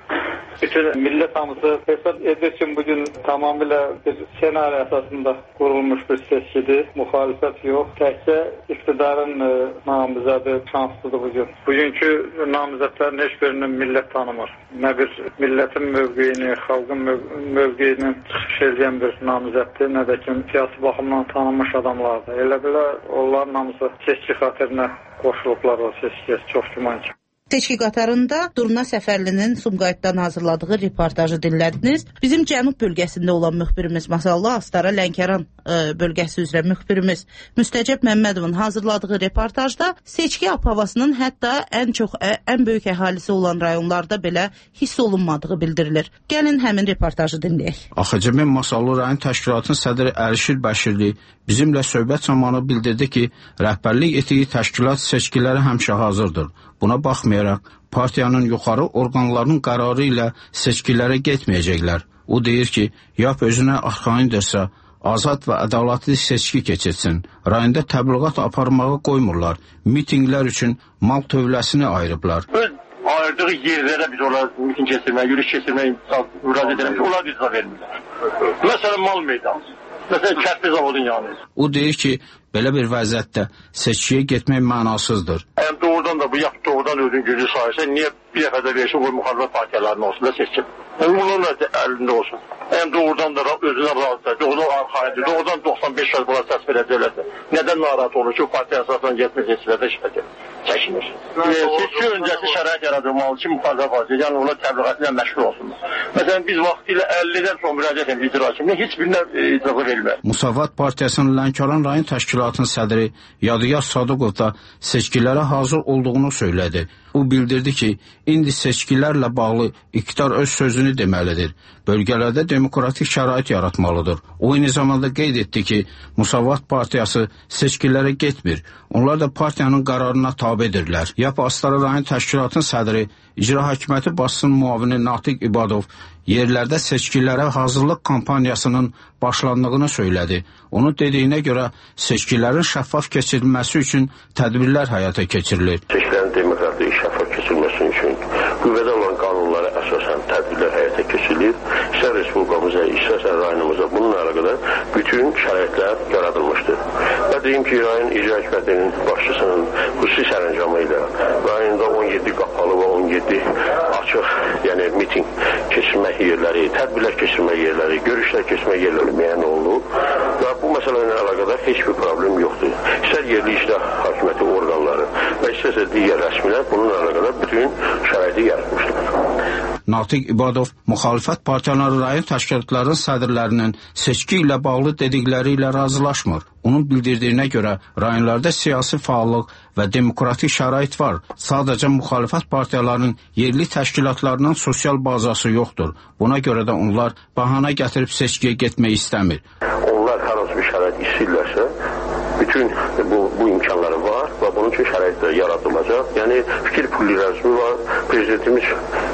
Bütün millət hamısı hesab edir ki, bugün tamamilə bir senaryo əsasında qurulmuş bir seçkidir. Muhalifət yox. Təkcə iktidarın e, namizədi şanslıdır bugün. Bugünkü namizədlərin heç birinin millət tanımır. Nə bir millətin mövqeyini, xalqın möv mövqeyini çıxış edən bir namizəddir, nə də ki, siyasi baxımdan tanınmış adamlardır. Elə belə onların hamısı seçki xatirinə qoşulublar o seçkiyə, çox güman ki. Seçki qatarında Durna Səfərlinin Sumqayıtdan hazırladığı reportajı dinlədiniz. Bizim cənub bölgəsində olan müxbirimiz Masallı Astara Lənkəran ə, bölgəsi üzrə müxbirimiz Müstəcəb Məmmədovun hazırladığı reportajda seçki ab-havasının hətta ən çox, ə, ən böyük əhalisi olan rayonlarda belə hiss olunmadığı bildirilir. Gəlin həmin reportajı dinləyək. A X C M Masallı rayon təşkilatının sədri Əlişir Bəşirli bizimlə söhbət zamanı bildirdi ki, rəhbərlik etdiyi təşkilat seçkilərə həmişə hazırdır. Buna baxmayaraq, partiyanın yuxarı orqanlarının qərarı ilə seçkilərə getməyəcəklər. O deyir ki, yap özünə arxayındırsa, azad və ədalətli seçki keçirsin. Rayında təbliğat aparmağı qoymurlar. Mitinglər üçün mal tövləsini ayırıblar. Öz ayırdığı yerlərə biz onlar miting keçirməyə, yürüyüş keçirməyə müraciət edirəm ki, onlar bizə vermirlər. Məsələn, mal meydanı. Məsələn, kərpiz zavodun yanı. O deyir ki, belə bir vəziyyətdə seçkiyə getmək mənasızdır. Yəni doğrudan da bu yap doğrudan özün gücü sayırsa, niyə bir dəfə də versin, qoy müxalifət partiyalarının olsun da seçkin. Onların da əlində olsun. Yəni doğrudan da özünə razıdır, doğrudan arxayındır, doğrudan doxsan beş yüz bula səs verəcəklərsə. Nədən narahat olur ki, o partiya əsasından getmə seçkilərdə işlədir, çəkinir. Seçki öncəsi şərait yaradılmalı ki, müxalifət partiya, yəni ona təbliğatıyla məşğul olsunlar. Məsələn, biz vaxtilə əllidən sonra müraciət edən icra hakiminin heç birinə icazə verilmir. Musavat Partiyasının Lənkəran rayon təşkilatının sədri Yadıyar Sadıqov da seçkilərə hazır olduğunu söylədi. O bildirdi ki, indi seçkilərlə bağlı iqtidar öz sözünü deməlidir. Bölgələrdə demokratik şərait yaratmalıdır. O eyni zamanda qeyd etdi ki, Musavat Partiyası seçkilərə getmir. Onlar da partiyanın qərarına tabedirlər. Yap Astara rayon təşkilatının sədri İcra Hakimiyyəti Başçısının müavini Natiq İbadov yerlərdə seçkilərə hazırlıq kampaniyasının başlandığını söylədi. Onun dediyinə görə seçkilərin şəffaf keçirilməsi üçün tədbirlər həyata keçirilir. Seçkilərin demokratik şəffaf keçirilməsi üçün qüvvədə olan qanunlara əsasən tədbirlər həyata keçirilir. İstər Respublikamıza, istərsə rayonumuza bununla əlaqədar bütün şəraitlər yaradılmışdır. Və deyim ki, rayon İcra Hakimiyyətinin başçısının xüsusi sərəncamı ilə rayonda on yeddi qapalı və on yeddi açıq, yəni miting keçirmək yerləri, tədbirlər keçirmək yerləri, görüşlər keçirmək yerləri müəyyən olunub və bu məsələ ilə əlaqədar heç bir problem yoxdur. İstər yerli icra hakimiyyəti orqanları və istərsə digər rəsmilər bununla əlaqədar bütün şəraiti yaratmışlar. Natiq İbadov müxalifət partiyaları rayon təşkilatlarının sədrlərinin seçki ilə bağlı dedikləri ilə razılaşmır. Onun bildirdiyinə görə rayonlarda siyasi fəallıq və demokratik şərait var. Sadəcə müxalifət partiyalarının yerli təşkilatlarının sosial bazası yoxdur. Buna görə də onlar bahana gətirib seçkiyə getmək istəmir. Onlar hər hansı bir şərait istəyirlərsə, bütün bu, bu imkanları var və bunun üçün şəraitlər yaradılacaq. Yəni fikir pluralizmi var. Prezidentimiz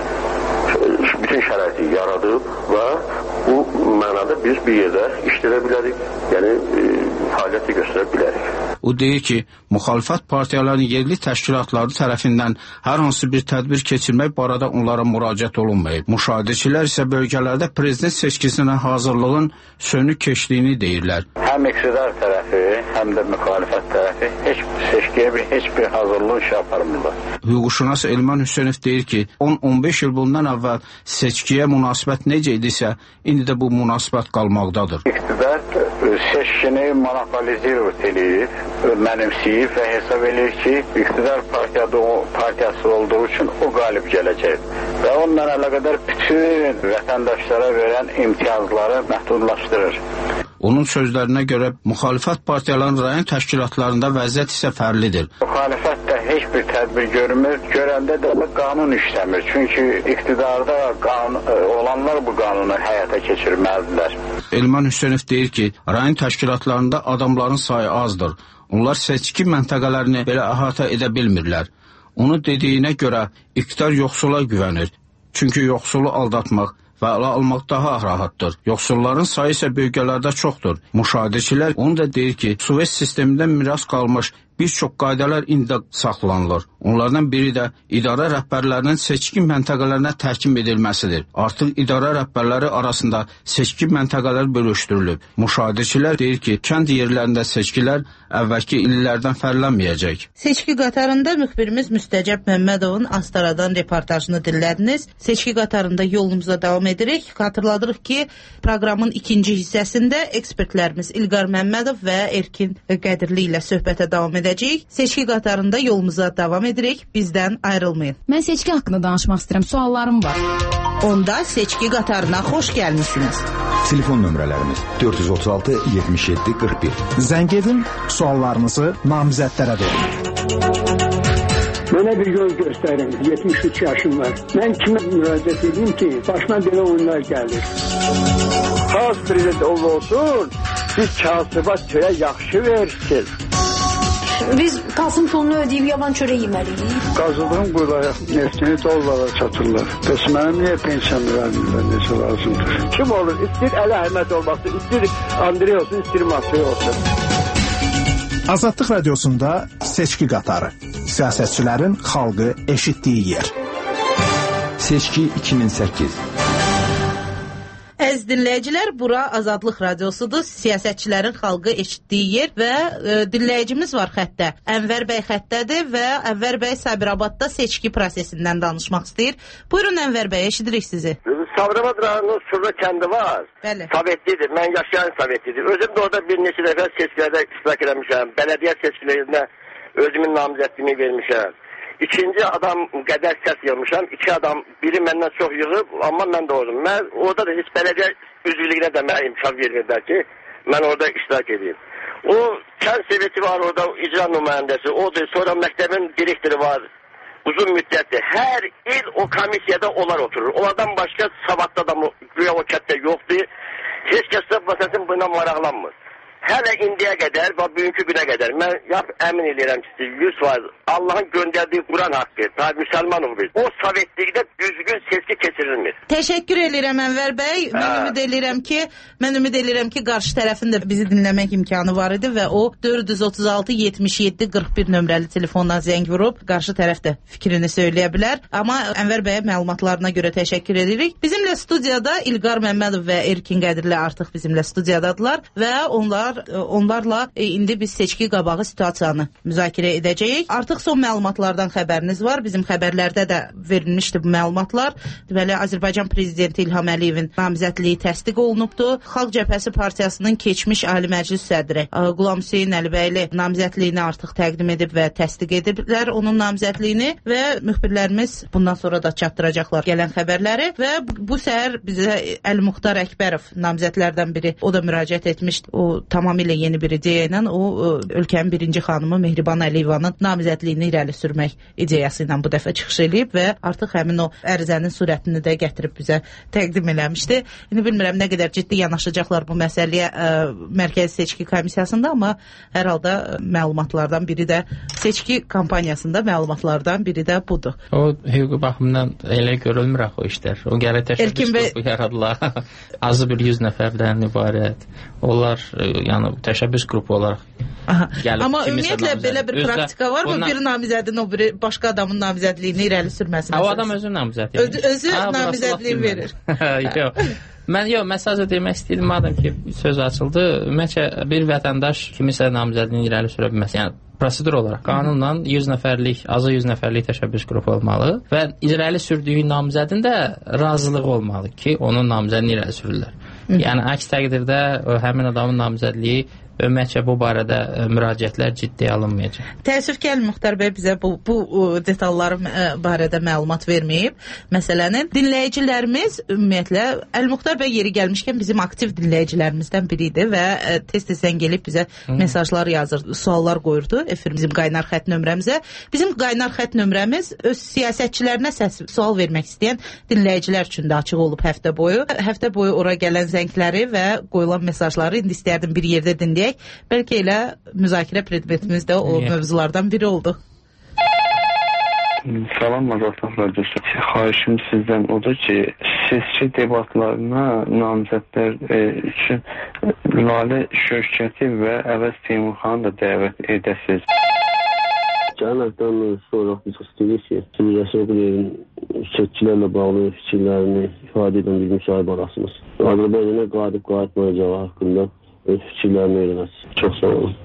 bütün şəraiti yaradıb və bu mənada biz bir yerdə işləyə bilərik, yəni e, fəaliyyəti göstərə bilərik. O deyir ki, müxalifət partiyalarının yerli təşkilatları tərəfindən hər hansı bir tədbir keçirmək barədə onlara müraciət olunmayıb. Müşahidəçilər isə bölgələrdə prezident seçkisinə hazırlığın sönük keçdiyini deyirlər. Həm iqtidar tərəfi, həm də müxalifət tərəfi heç seçkiyə bir, heç bir hazırlıq iş aparmırlar. Hüquqşünas Elman Hüseynov deyir ki, on on beş il bundan əvvəl seçkiyə münasibət necə idisə, indi də bu münasibət qalmaqdadır. İqtidar seçkini monopolizir edir, mənimsiyib və hesab edir ki, iqtidar partiyada, partiyası olduğu üçün o qalib gələcək. Və onunla əlaqədar bütün vətəndaşlara verən imtiyazları məhdudlaşdırır. Onun sözlərinə görə müxalifət partiyalarının rayon təşkilatlarında vəziyyət isə fərqlidir. Müxalifət də heç bir tədbir görmür, görəndə də qanun işləmir. Çünki iqtidarda qanun, olanlar bu qanunu həyata keçirməlidirlər. Elman Hüseynov deyir ki, rayon təşkilatlarında adamların sayı azdır. Onlar seçki məntəqələrini belə əhatə edə bilmirlər. Onun dediyinə görə iqtidar yoxsula güvənir. Çünki yoxsulu aldatmaq və ələ almaq daha rahatdır. Yoxsulların sayı isə bölgələrdə çoxdur. Müşahidəçilər onu da deyir ki, Suez sistemindən miras qalmış bir çox qaydalar indi saxlanılır. Onlardan biri də idarə rəhbərlərinin seçki məntəqələrinə təhkim edilməsidir. Artıq idarə rəhbərləri arasında seçki məntəqələri bölüşdürülüb. Müşahidəçilər deyir ki, kənd yerlərində seçkilər əvvəlki illərdən fərqlənməyəcək. Seçki qatarında müxbirimiz Müstəcəb Məmmədovun Astaradan reportajını dinlədiniz. Seçki qatarında yolumuza davam edirik. Xatırladırıq ki, proqramın ikinci hissəsində ekspertlərimiz İlqar Məmmədov və Erkin Qədirli ilə söhbətə davam edəcəyik. Seçki qatarında yolumuza davam edirik. Bizdən ayrılmayın. Mən seçki haqqında danışmaq istəyirəm. Suallarım var. Onda seçki qatarına xoş gəlmişsiniz. Telefon nömrələrimiz dörd yüz otuz altı yetmiş yeddi qırx bir. Zəng edin, suallarınızı namizədlərə verin. Mənə bir yol göstərin, yetmiş üç yaşım var. Mən kimə müraciət edeyim ki, başına belə oyunlar gəlir. Xas prezident olsun, biz kasibat çörə yaxşı versin. Biz Kasım pulunu ödəyib yaban çörək yeməliyik. Qazıldığım quyulara neftini dollara çatırlar. Bəs mənim niyə pensiyam vermirlər, necə lazımdır? Kim olur? İstir Əli Əhməd olmasın, istir Andrey olsun, istir Masay olsun. Azadlıq Radiosunda seçki qatarı. Siyasətçilərin xalqı eşitdiyi yer. Seçki iki min səkkiz. Əziz dinləyicilər, bura Azadlıq Radiosudur. Siyasətçilərin xalqı eşitdiyi yer və e, dinləyicimiz var xəttə. Ənvər bəy xəttədir və Ənvər bəy Sabirabadda seçki prosesindən danışmaq istəyir. Buyurun Ənvər bəy, eşidirik sizi. Sabirabad rayonunun Surda kəndi var. Bəli. Sovetlidir. Mən yaşayan Sovetlidir. Özüm də orada bir neçə dəfə seçkilərdə iştirak etmişəm. Bələdiyyə seçkilərində özümün namizədliyini vermişəm. İkinci adam qədər səs yığmışam. İki adam, biri məndən çox yığıb, amma mən də oldum. Mən orada da heç bələdiyyə üzvlüyünə də mənə imkan vermirlər ki, mən orada iştirak edeyim. O kənd seveti var orada, icra nümayəndəsi, odur. Sonra məktəbin direktoru var. Uzun müddətdir. Hər il o komissiyada onlar oturur. Onlardan başqa savadlı adam güya o kətdə yoxdur. Heç kəs də məsələn buna maraqlanmır. Hələ indiyə qədər və bugünkü günə qədər mən yap əmin edirəm ki, yüz faiz Allahın göndərdiyi Quran haqqı, tabi müsəlman olur. O sovetlikdə düzgün seçki keçirilmir. Təşəkkür edirəm Ənvər bəy. Mən hə. ümid edirəm ki, mən ümid edirəm ki, qarşı tərəfin də bizi dinləmək imkanı var idi və o dörd yüz otuz altı yetmiş yeddi qırx bir nömrəli telefondan zəng vurub qarşı tərəf də fikrini söyləyə bilər. Amma Ənvər bəyə məlumatlarına görə təşəkkür edirik. Bizimlə studiyada İlqar Məmmədov və Erkin Qədirli artıq bizimlə studiyadadılar və onlar onlarla indi biz seçki qabağı situasiyanı müzakirə edəcəyik. Artıq son məlumatlardan xəbəriniz var. Bizim xəbərlərdə də verilmişdi bu məlumatlar. Deməli, Azərbaycan Prezidenti İlham Əliyevin namizədliyi təsdiq olunubdur. Xalq Cəbhəsi Partiyasının keçmiş Ali Məclis sədri Qulam Hüseyn Əlibəyli namizədliyini artıq təqdim edib və təsdiq ediblər onun namizədliyini və müxbirlərimiz bundan sonra da çatdıracaqlar gələn xəbərləri və bu səhər bizə Əli Muxtar Əkbərov namizədlərdən biri, o da müraciət etmişdi. O tamamilə yeni bir ideya ilə o ölkənin birinci xanımı Mehriban Əliyevanın namizədliyini irəli sürmək ideyası ilə bu dəfə çıxış edib və artıq həmin o ərizənin surətini də gətirib bizə təqdim eləmişdi. İndi bilmirəm nə qədər ciddi yanaşacaqlar bu məsələyə ə, Mərkəzi Seçki Komissiyasında, amma hər halda məlumatlardan biri də seçki kampaniyasında məlumatlardan biri də budur. O hüquqi baxımdan elə görülmür axı o işlər. O gələ təşəbbüs qrupu yaradılar. Azı bir yüz nəfərdən ibarət. Onlar yəni təşəbbüs qrupu olaraq gəlib. Amma ümumiyyətlə belə bir özlə, praktika var mı? Ondan... Bir namizədin o biri başqa adamın namizədliyini irəli sürməsi. O adam özü namizədliyi. Öz, özü ha, namizədliyi verir. Yox. Mən yox, mən sadəcə demək istəyirəm, madəm ki söz açıldı, ümumiyyətlə bir vətəndaş kimisə namizədliyini irəli sürə bilməz. Yəni prosedur olaraq qanunla yüz nəfərlik, azı yüz nəfərlik təşəbbüs qrupu olmalı və irəli sürdüyü namizədin də razılığı olmalı ki, onun namizədini irəli sürürlər. Yəni əks təqdirdə həmin adamın namizədliyi ümumiyyətcə bu barədə müraciətlər ciddiyə alınmayacaq. Təəssüf ki, Əli Muxtar bəy bizə bu, bu detalları barədə məlumat verməyib. Məsələnin dinləyicilərimiz ümumiyyətlə Əli Muxtar bəy yeri gəlmişkən bizim aktiv dinləyicilərimizdən biri idi və tez-tez zəng gəlib bizə Hı. mesajlar yazır, suallar qoyurdu efir bizim qaynar xətt nömrəmizə. Bizim qaynar xətt nömrəmiz öz siyasətçilərinə səs sual vermək istəyən dinləyicilər üçün də açıq olub həftə boyu. Həftə boyu ora gələn zəngləri və qoyulan mesajları indi istərdim bir yerdə dinləyək. Bəlkə elə müzakirə predmetimiz də o yeah. mövzulardan biri oldu. Salam Azadlıq Radiosu. Xahişim sizdən odur ki, seçki debatlarına namizədlər e, üçün Lalə Şövkəti və Əvəz Teymurxanı da dəvət edəsiniz. Gələn həftədən sonra biz istəyirik ki, Cümhuriyyət Qulevin seçkilərlə bağlı fikirlərini ifadə edən bir müsahibə arasınız. Azərbaycana qalib qayıtmayacağı haqqında öz fikirlərini öyrənəsiniz. Çox sağ olun.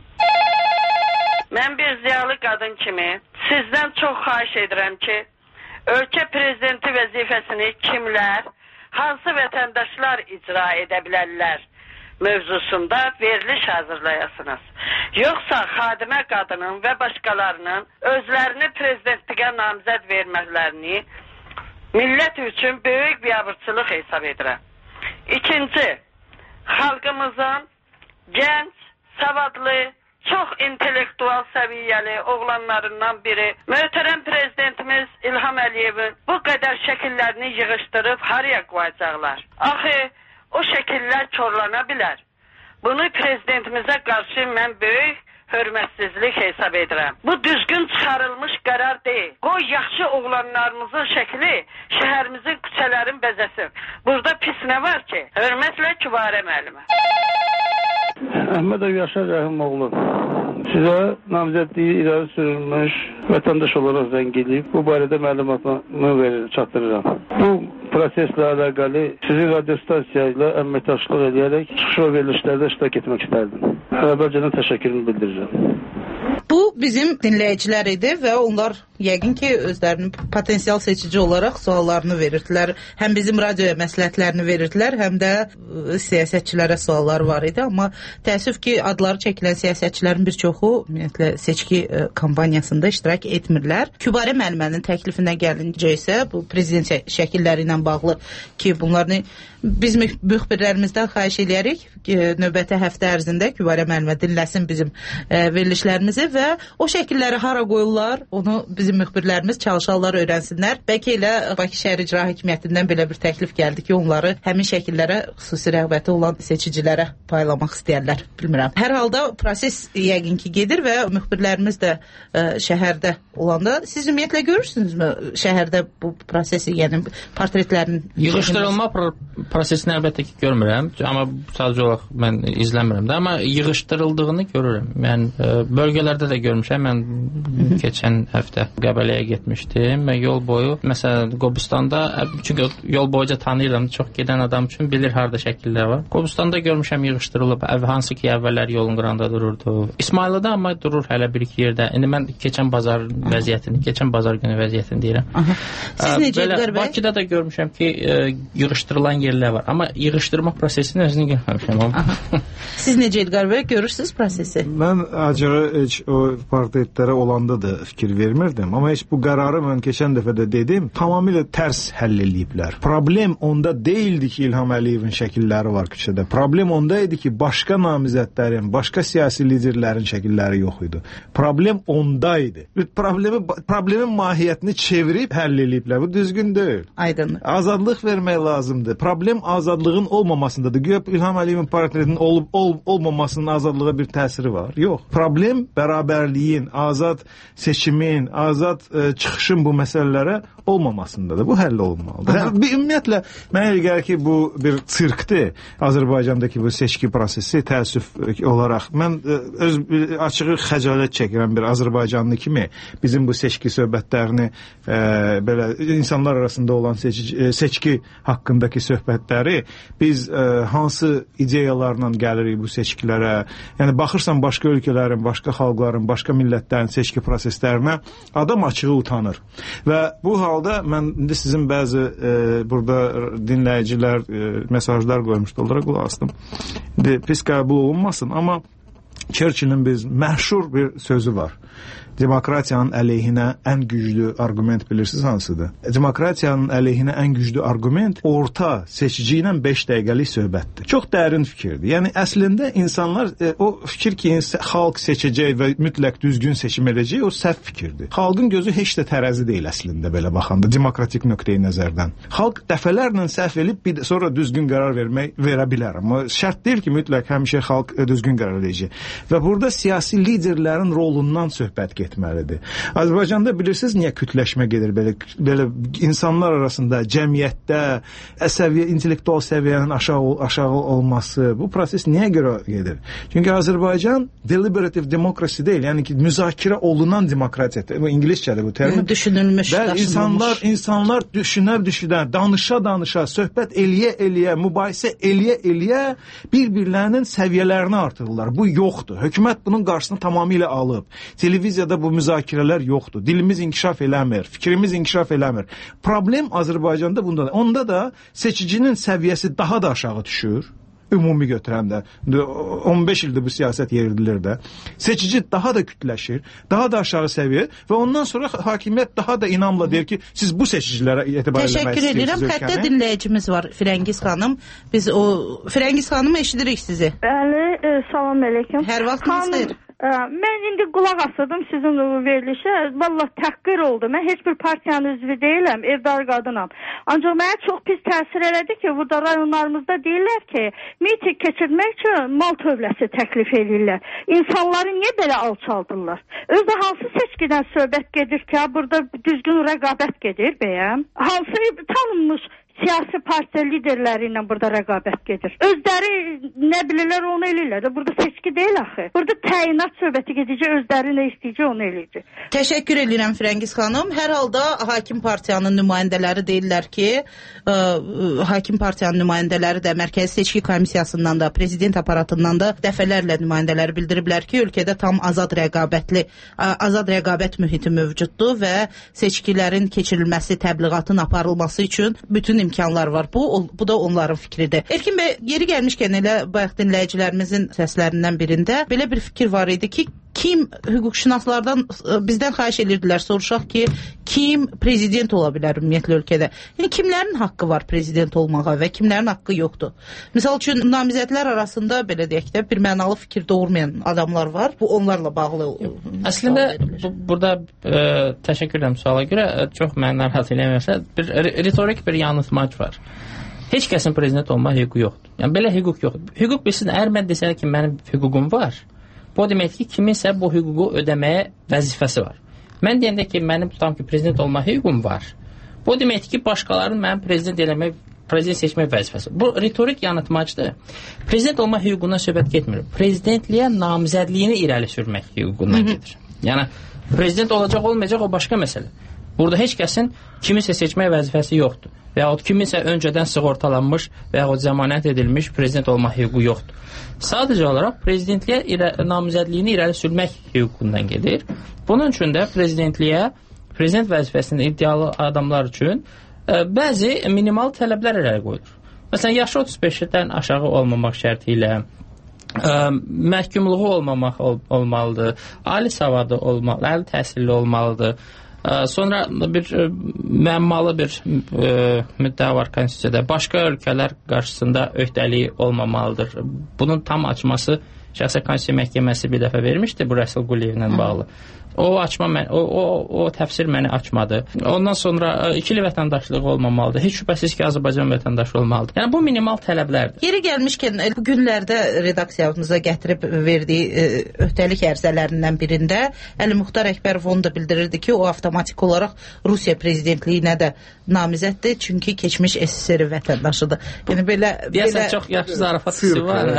Mən bir ziyalı qadın kimi sizdən çox xahiş edirəm ki, ölkə prezidenti vəzifəsini kimlər, hansı vətəndaşlar icra edə bilərlər mövzusunda veriliş hazırlayasınız. Yoxsa xadimə qadının və başqalarının özlərini prezidentliyə namizəd verməklərini millət üçün böyük biabırçılıq hesab edirəm. İkinci, xalqımızın gənc, savadlı, çox intellektual səviyyəli oğlanlarından biri möhtərəm prezidentimiz İlham Əliyevin bu qədər şəkillərini yığışdırıb haraya qoyacaqlar? Axı o şəkillər korlana bilər. Bunu prezidentimizə qarşı mən böyük hörmətsizlik hesab edirəm. Bu düzgün çıxarılmış qərar deyil. Qoy yaxşı oğlanlarımızın şəkli şəhərimizin küçələrin bəzəsin. Burada pis nə var ki? Hörmətlə Kübarə müəllimə. Əhmədov Yaşar Rəhimoğlu, sizə namizədliyi irəli sürülmüş vətəndaş olaraq zəng edib, bu barədə məlumatımı verir, çatdırıram. Bu proseslə əlaqəli sizin radiostansiya ilə əməkdaşlıq edərək çıxış və verilişlərdə iştirak etmək istərdim. Əvvəlcədən təşəkkürümü bildirirəm. Bu bizim dinləyicilər idi və onlar yəqin ki, özlərinin potensial seçici olaraq suallarını verirdilər. Həm bizim radioya məsləhətlərini verirdilər, həm də siyasətçilərə suallar var idi. Amma təəssüf ki, adları çəkilən siyasətçilərin bir çoxu ümumiyyətlə seçki kampaniyasında iştirak etmirlər. Kübarə müəllimənin təklifinə gəlincə isə bu prezident şəkilləri ilə bağlı ki, bunlarını biz müxbirlərimizdən xahiş eləyərik ki, növbəti həftə ərzində Kübarə müəllimə dinləsin bizim verilişlərimizi və o şəkilləri hara qoyurlar, onu bizim müxbirlərimiz çalışarlar, öyrənsinlər. Bəlkə elə Bakı şəhər icra hakimiyyətindən belə bir təklif gəldi ki, onları həmin şəkillərə xüsusi rəğbəti olan seçicilərə paylamaq istəyərlər. Bilmirəm. Hər halda proses yəqin ki gedir və müxbirlərimiz də ə, şəhərdə olanda siz ümumiyyətlə görürsünüzmü şəhərdə bu prosesi, yəni portretlərin yığışdırılma prosesini əlbəttə ki görmürəm, amma sadəcə olaraq mən izləmirəm də, amma yığışdırıldığını görürəm. Mən ə, bölgələrdə də görmüşəm. Mən keçən həftə Qəbələyə getmişdim və yol boyu, məsələn, Qobustanda, çünki yol boyunca tanıyıram, çox gedən adam üçün bilir harada şəkillər var. Qobustanda görmüşəm yığışdırılıb, hansı ki əvvəllər yolun qıranda dururdu. İsmayılıda amma durur hələ bir-iki yerdə. İndi mən keçən bazar vəziyyətini, keçən bazar günü vəziyyətini deyirəm. Aha. Siz necə Edgar bəy? Bakıda da görmüşəm ki, yığışdırılan yerlər var. Amma yığışdırma prosesini özünü görməmişəm. Siz necə Edgar bəy görürsünüz prosesi? Mən acığı heç o portretlərə olanda da fikir vermirdim. Amma heç bu qərarı mən keçən dəfə də dedim, tamamilə tərs həll eləyiblər. Problem onda deyildi ki, İlham Əliyevin şəkilləri var küçədə. Problem onda idi ki, başqa namizədlərin, başqa siyasi liderlərin şəkilləri yox idi. Problem onda idi. Problemi, problemin mahiyyətini çevirib həll eləyiblər. Bu düzgün deyil. Aydındır. Azadlıq vermək lazımdır. Problem azadlığın olmamasındadır. Güya İlham Əliyevin portretinin olub ol, olmamasının azadlığa bir təsiri var. Yox. Problem bərabərliyin, azad seçimin, azad e, çıxışın bu məsələlərə olmamasındadır. Bu həll olunmalıdır. Yəni, ümumiyyətlə, mənə elə gəlir ki, bu bir sirkdir. Azərbaycandakı bu seçki prosesi təəssüf olaraq. Mən e, öz açığı xəcalət çəkirəm bir Azərbaycanlı kimi. Bizim bu seçki söhbətlərini e, belə insanlar arasında olan seçki, e, seçki haqqındakı söhbətləri biz e, hansı ideyalarla gəlirik bu seçkilərə. Yəni, baxırsan başqa ölkələrin, başqa xalqların, başqa millətlərin seçki proseslərinə adam açığı utanır. Və bu halda mən indi sizin bəzi e, burada dinləyicilər e, mesajlar qoymuşdu, onlara qulaq asdım. İndi pis qəbul olunmasın, amma Churchillin biz məşhur bir sözü var. Demokratiyanın əleyhinə ən güclü argument bilirsiniz hansıdır? Demokratiyanın əleyhinə ən güclü argument orta seçici ilə beş dəqiqəlik söhbətdir. Çox dərin fikirdir. Yəni əslində insanlar e, o fikir ki, xalq seçəcək və mütləq düzgün seçim edəcək, o səhv fikirdir. Xalqın gözü heç də tərəzi deyil əslində belə baxanda, demokratik nöqteyi nəzərdən. Xalq dəfələrlə səhv edib bir sonra düzgün qərar vermək verə bilər, amma şərt deyil ki, mütləq həmişə xalq düzgün qərar edəcək. Və burada siyasi liderlərin rolundan söhbət getməlidir. Azərbaycanda bilirsiniz niyə kütləşmə gedir belə belə insanlar arasında, cəmiyyətdə səviyyə, intellektual səviyyənin aşağı aşağı olması, bu proses niyə görə gedir? Çünki Azərbaycan deliberative democracy deyil, yəni ki, müzakirə olunan demokratiyadır. Bu ingiliscədir bu termin. Düşünülmüş, və insanlar insanlar düşünər düşünər, danışa danışa, söhbət eləyə eləyə, mübahisə eləyə eləyə bir-birlərinin səviyyələrini artırırlar. Bu yoxdur. Hökumət bunun qarşısını tamamilə alıb. Televiziyada bu müzakirələr yoxdur. Dilimiz inkişaf eləmir, fikrimiz inkişaf eləmir. Problem Azərbaycanda bundadır. Onda da seçicinin səviyyəsi daha da aşağı düşür. Ümumi götürəndə on beş ildir bu siyasət yeridilir də. Seçici daha da kütləşir, daha da aşağı səviyyə və ondan sonra hakimiyyət daha da inamla deyir ki, siz bu seçicilərə etibar eləmək istəyirsiniz. Təşəkkür edirəm. Xəttə dinləyicimiz var, Firəngiz xanım. Biz o Firəngiz xanım eşidirik sizi. Bəli, e, salam əleykum. Hər vaxtınız xeyir. Mən indi qulaq asırdım sizin verilişə. Vallahi təhqir oldu. Mən heç bir partiyanın üzvü deyiləm, evdar qadınam. Ancaq mənə çox pis təsir elədi ki, burada rayonlarımızda deyirlər ki, miting keçirmək üçün mal tövləsi təklif edirlər. İnsanları niyə belə alçaldırlar? Özdə hansı seçkidən söhbət gedir ki, burada düzgün rəqabət gedir bəyəm? Hansı tanınmış siyasi partiya liderləri ilə burada rəqabət gedir. Özləri nə bilirlər onu eləyirlər. Burada seçki deyil axı. Burada təyinat söhbəti gedəcək, özləri nə istəyəcək onu eləyəcək. Təşəkkür edirəm Firəngiz xanım. Hər halda hakim partiyanın nümayəndələri deyirlər ki, ə, hakim partiyanın nümayəndələri də Mərkəzi Seçki Komissiyasından da, prezident aparatından da dəfələrlə nümayəndələri bildiriblər ki, ölkədə tam azad rəqabətli, azad rəqabət mühiti mövcuddur və seçkilərin keçirilməsi, təbliğatın aparılması üçün bütün imkanlar var. Bu, bu da onların fikridir. Erkin bəy, yeri gəlmişkən elə bayaq dinləyicilərimizin səslərindən birində belə bir fikir var idi ki, kim hüquqşünaslardan bizdən xahiş edirdilər, soruşaq ki, kim prezident ola bilər ümumiyyətlə ölkədə? Yəni, kimlərin haqqı var prezident olmağa və kimlərin haqqı yoxdur? Misal üçün, namizədlər arasında, belə deyək də, bir mənalı fikir doğurmayan adamlar var. Bu, onlarla bağlı. Əslində, bu, burada e, təşəkkür edirəm suala görə, çox mən narahat eləmirsə, bir retorik bir yanılmac var. Heç kəsin prezident olma hüququ yoxdur. Yəni, belə hüquq yoxdur. Hüquq bilsin, əgər mən desəm ki, mənim hüququm var, bu demək ki, kiminsə bu hüququ ödəməyə vəzifəsi var. Mən deyəndə ki, mənim tutam ki, prezident olma hüququm var. Bu demək ki, başqalarının mənim prezident eləmək, prezident seçmək vəzifəsi. Bu retorik yanıltmacdır. Prezident olma hüququndan söhbət getmir. Prezidentliyə namizədliyini irəli sürmək hüququndan gedir. Yəni, prezident olacaq, olmayacaq, o başqa məsələ. Burada heç kəsin kimisə seçmək vəzifəsi yoxdur. Və yaxud kimisə öncədən sığortalanmış və yaxud zəmanət edilmiş prezident olma hüququ yoxdur. Sadəcə olaraq prezidentliyə irə, namizədliyini irəli sürmək hüququndan gedir. Bunun üçün də prezidentliyə, prezident vəzifəsində iddialı adamlar üçün ə, bəzi minimal tələblər irəli qoyulur. Məsələn, yaşı otuz beşdən aşağı olmamaq şərti ilə, ə, məhkumluğu olmamaq ol, olmalıdır, ali savadı olmalı, ali təhsilli olmalıdır. Sonra bir müəmmalı bir e, müddəa var konstitusiyada. Başqa ölkələr qarşısında öhdəliyi olmamalıdır. Bunun tam açması Şəxsi Konstitusiya Məhkəməsi bir dəfə vermişdi bu Rəsul Quliyevlə bağlı. O açma mən, o, o, o təfsir məni açmadı. Ondan sonra ikili vətəndaşlığı olmamalıdır. Heç şübhəsiz ki, Azərbaycan vətəndaşı olmalıdır. Yəni bu minimal tələblərdir. Yeri gəlmişkən bu günlərdə redaksiyamıza gətirib verdiyi e, öhdəlik ərizələrindən birində Əli Muxtar Əkbərov onu da bildirirdi ki, o avtomatik olaraq Rusiya prezidentliyinə də namizəddir, çünki keçmiş S S R vətəndaşıdır. Yəni belə deyəsən belə... çox yaxşı zarafat hissi var.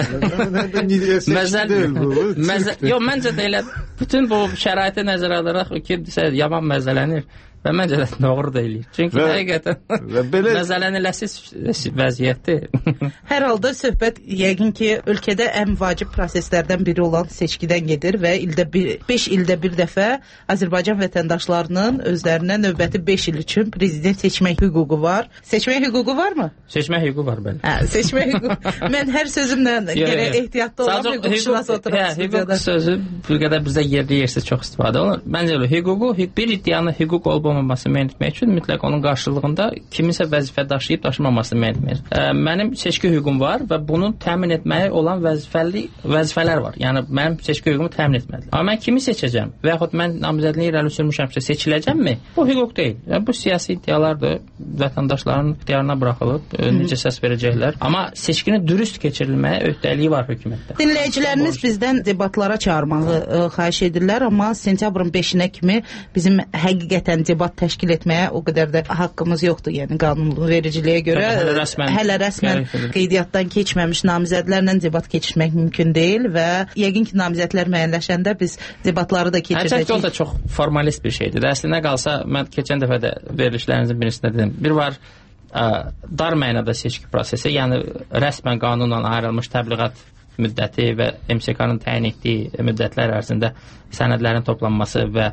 Məzəl deyil bu. Məzəl, yox, məncə də elə bütün bu şəraiti nəzərə alaraq kimsə yaman məzələnir və məncə də doğru da eləyir. Çünki və, həqiqətən belə... məzələniləsiz vəziyyətdir. Hər halda söhbət yəqin ki, ölkədə ən vacib proseslərdən biri olan seçkidən gedir və ildə bir, beş ildə bir dəfə Azərbaycan vətəndaşlarının özlərinə növbəti beş il üçün prezident seçmək hüququ var. Seçmək hüququ varmı? Seçmək hüququ var, bəli. Hə, seçmək hüququ. Mən hər sözümlə gərək ehtiyatlı olan hüquqşünas oturam. Hüquq sözü bir qədər bizdə yerli yersiz çox istifadə olunur. Məncə elə hüququ, bir iddianın hüquq olub olub-olmamasını müəyyən etmək üçün mütləq onun qarşılığında kiminsə vəzifə daşıyıb daşımamasını müəyyən etmək. Mənim seçki hüququm var və bunu təmin etməyə olan vəzifəli vəzifələr var. Yəni mənim seçki hüququmu təmin etməlidir. Amma mən kimi seçəcəm və yaxud mən namizədliyi irəli sürmüşəmsə seçiləcəmmi? Bu hüquq deyil. Yəni, bu siyasi iddialardır. Vətəndaşların ixtiyarına buraxılıb, necə səs verəcəklər. Amma seçkinin dürüst keçirilməyə öhdəliyi var hökumətdə. Dinləyicilərimiz bizdən debatlara çağırmağı ə, xahiş edirlər, amma sentyabrın beşinə kimi bizim həqiqətən debat təşkil etməyə o qədər də haqqımız yoxdur. Yəni qanunvericiliyə görə hələ rəsmən, hələ rəsmən qeydiyyatdan keçməmiş namizədlərlə debat keçirmək mümkün deyil və yəqin ki, namizədlər müəyyənləşəndə biz debatları da keçirdəcəyik. Əlbəttə o da çox formalist bir şeydir. Əslində qalsa, mən keçən dəfə də verilişlərinizin birisində dedim. Bir var ə, dar mənada seçki prosesi, yəni rəsmən qanunla ayrılmış təbliğat müddəti və M S K-nın təyin etdiyi müddətlər ərzində sənədlərin toplanması və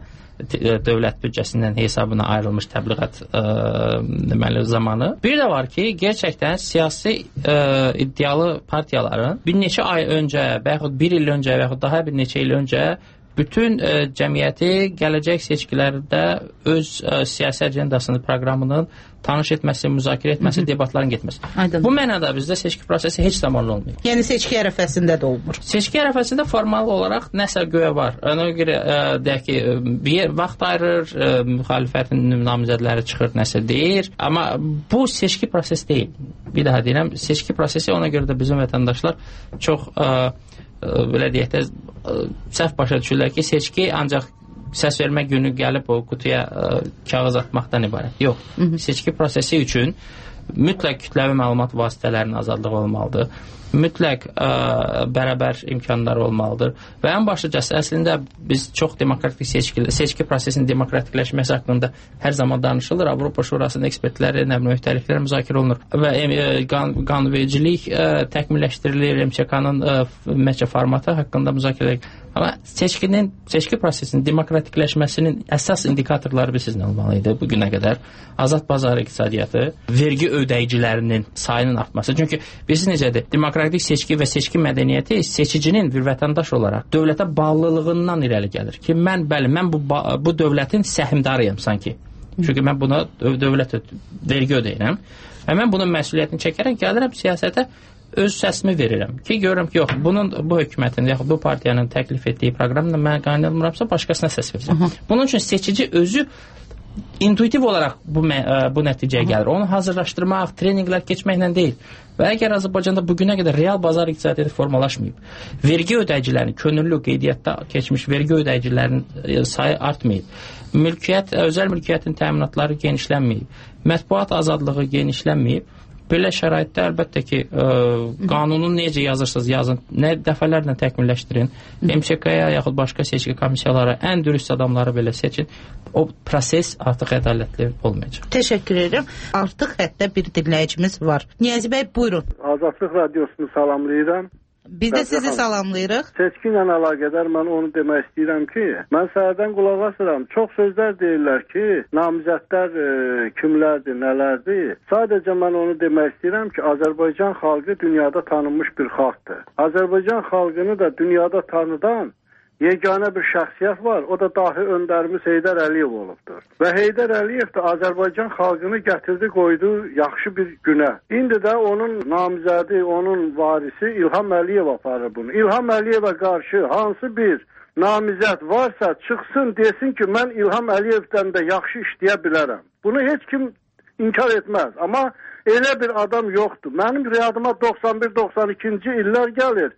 dövlət büdcəsindən hesabına ayrılmış təbliğat ə, deməli zamanı. Bir də var ki, gerçəkdən siyasi ə, iddialı partiyaların bir neçə ay öncə, və yaxud bir il öncə, və yaxud daha bir neçə il öncə bütün ə, cəmiyyəti gələcək seçkilərdə öz ə, siyasi agendasını, proqramının tanış etməsi, müzakirə etməsi, debatların getməsi. Aydın. Bu mənada bizdə seçki prosesi heç zaman olmuyor. Yəni seçki ərəfəsində də olmur. Seçki ərəfəsində formal olaraq nəsə göyə var. Ona görə ə, deyək ki, bir vaxt ayırır, ə, müxalifətin namizədləri çıxır, nəsə deyir. Amma bu seçki prosesi deyil. Bir daha deyirəm, seçki prosesi ona görə də bizim vətəndaşlar çox ə, ə, belə deyək də ə, səhv başa düşürlər ki, seçki ancaq səs vermə günü gəlib o qutuya ə, kağız atmaqdan ibarət. Yox. Hı -hı. Seçki prosesi üçün mütləq kütləvi məlumat vasitələrinin azadlığı olmalıdır. Mütləq ə, bərabər imkanlar olmalıdır. Və ən başlıcası əslində biz çox demokratik seçki, seçki prosesinin demokratikləşməsi haqqında hər zaman danışılır. Avropa Şurasının ekspertləri, nəmrə öhdəlikləri müzakirə olunur. Və ə, qan, qanunvericilik ə, təkmilləşdirilir, M S K-nın məncə formatı haqqında müzakirə edilir. Amma seçkinin, seçki prosesinin demokratikləşməsinin əsas indikatorları bilirsiniz nə olmalıydı bu günə qədər? Azad bazar iqtisadiyyatı, vergi ödəyicilərinin sayının artması. Çünki bilirsiniz necədir? Demokratik seçki və seçki mədəniyyəti seçicinin bir vətəndaş olaraq dövlətə bağlılığından irəli gəlir. Ki, mən, bəli, mən bu, bu dövlətin səhmdarıyam sanki. Çünki mən buna dövlət vergi ödəyirəm. Və mən bunun məsuliyyətini çəkərək gəlirəm siyasətə, öz səsimi verirəm ki, görürəm ki, yox, bunun, bu hökumətin, yaxud bu partiyanın təklif etdiyi proqramla mən qaynanmıramsa, başqasına səs verəcəm. Bunun üçün seçici özü intuitiv olaraq bu, bu nəticəyə gəlir. Onu hazırlaşdırmaq, treninqlər keçməklə deyil. Və əgər Azərbaycanda bugünə qədər real bazar iqtisadiyyatı formalaşmayıb, vergi ödəyicilərinin, könüllü qeydiyyatda keçmiş vergi ödəyicilərinin sayı artmayıb, mülkiyyət, özəl mülkiyyətin təminatları genişlənməyib, mətbuat azadlığı genişlənməyib, belə şəraitdə əlbəttə ki, ə, qanunu necə yazırsınız, yazın, nə dəfələrlə təkmilləşdirin, M S K-ya yaxud başqa seçki komissiyalara ən dürüst adamları belə seçin, o proses artıq ədalətli olmayacaq. Təşəkkür edirəm. Artıq hətta bir dinləyicimiz var. Niyazi bəy, buyurun. Azadlıq Radiosunu salamlayıram. Biz də sizi salamlayırıq. Seçki ilə əlaqədar mən onu demək istəyirəm ki, mən səhərdən qulaq asıram. Çox sözlər deyirlər ki, namizədlər e, kimlərdir, nələrdir. Sadəcə mən onu demək istəyirəm ki, Azərbaycan xalqı dünyada tanınmış bir xalqdır. Azərbaycan xalqını da dünyada tanıdan yeganə bir şəxsiyyət var, o da dahi öndərimiz Heydər Əliyev olubdur. Və Heydər Əliyev də Azərbaycan xalqını gətirdi, qoydu yaxşı bir günə. İndi də onun namizədi, onun varisi İlham Əliyev aparır bunu. İlham Əliyevə qarşı hansı bir namizəd varsa çıxsın, desin ki, mən İlham Əliyevdən də yaxşı işləyə bilərəm. Bunu heç kim inkar etməz. Amma elə bir adam yoxdur. Mənim yadıma doxsan bir doxsan ikinci illər gəlir.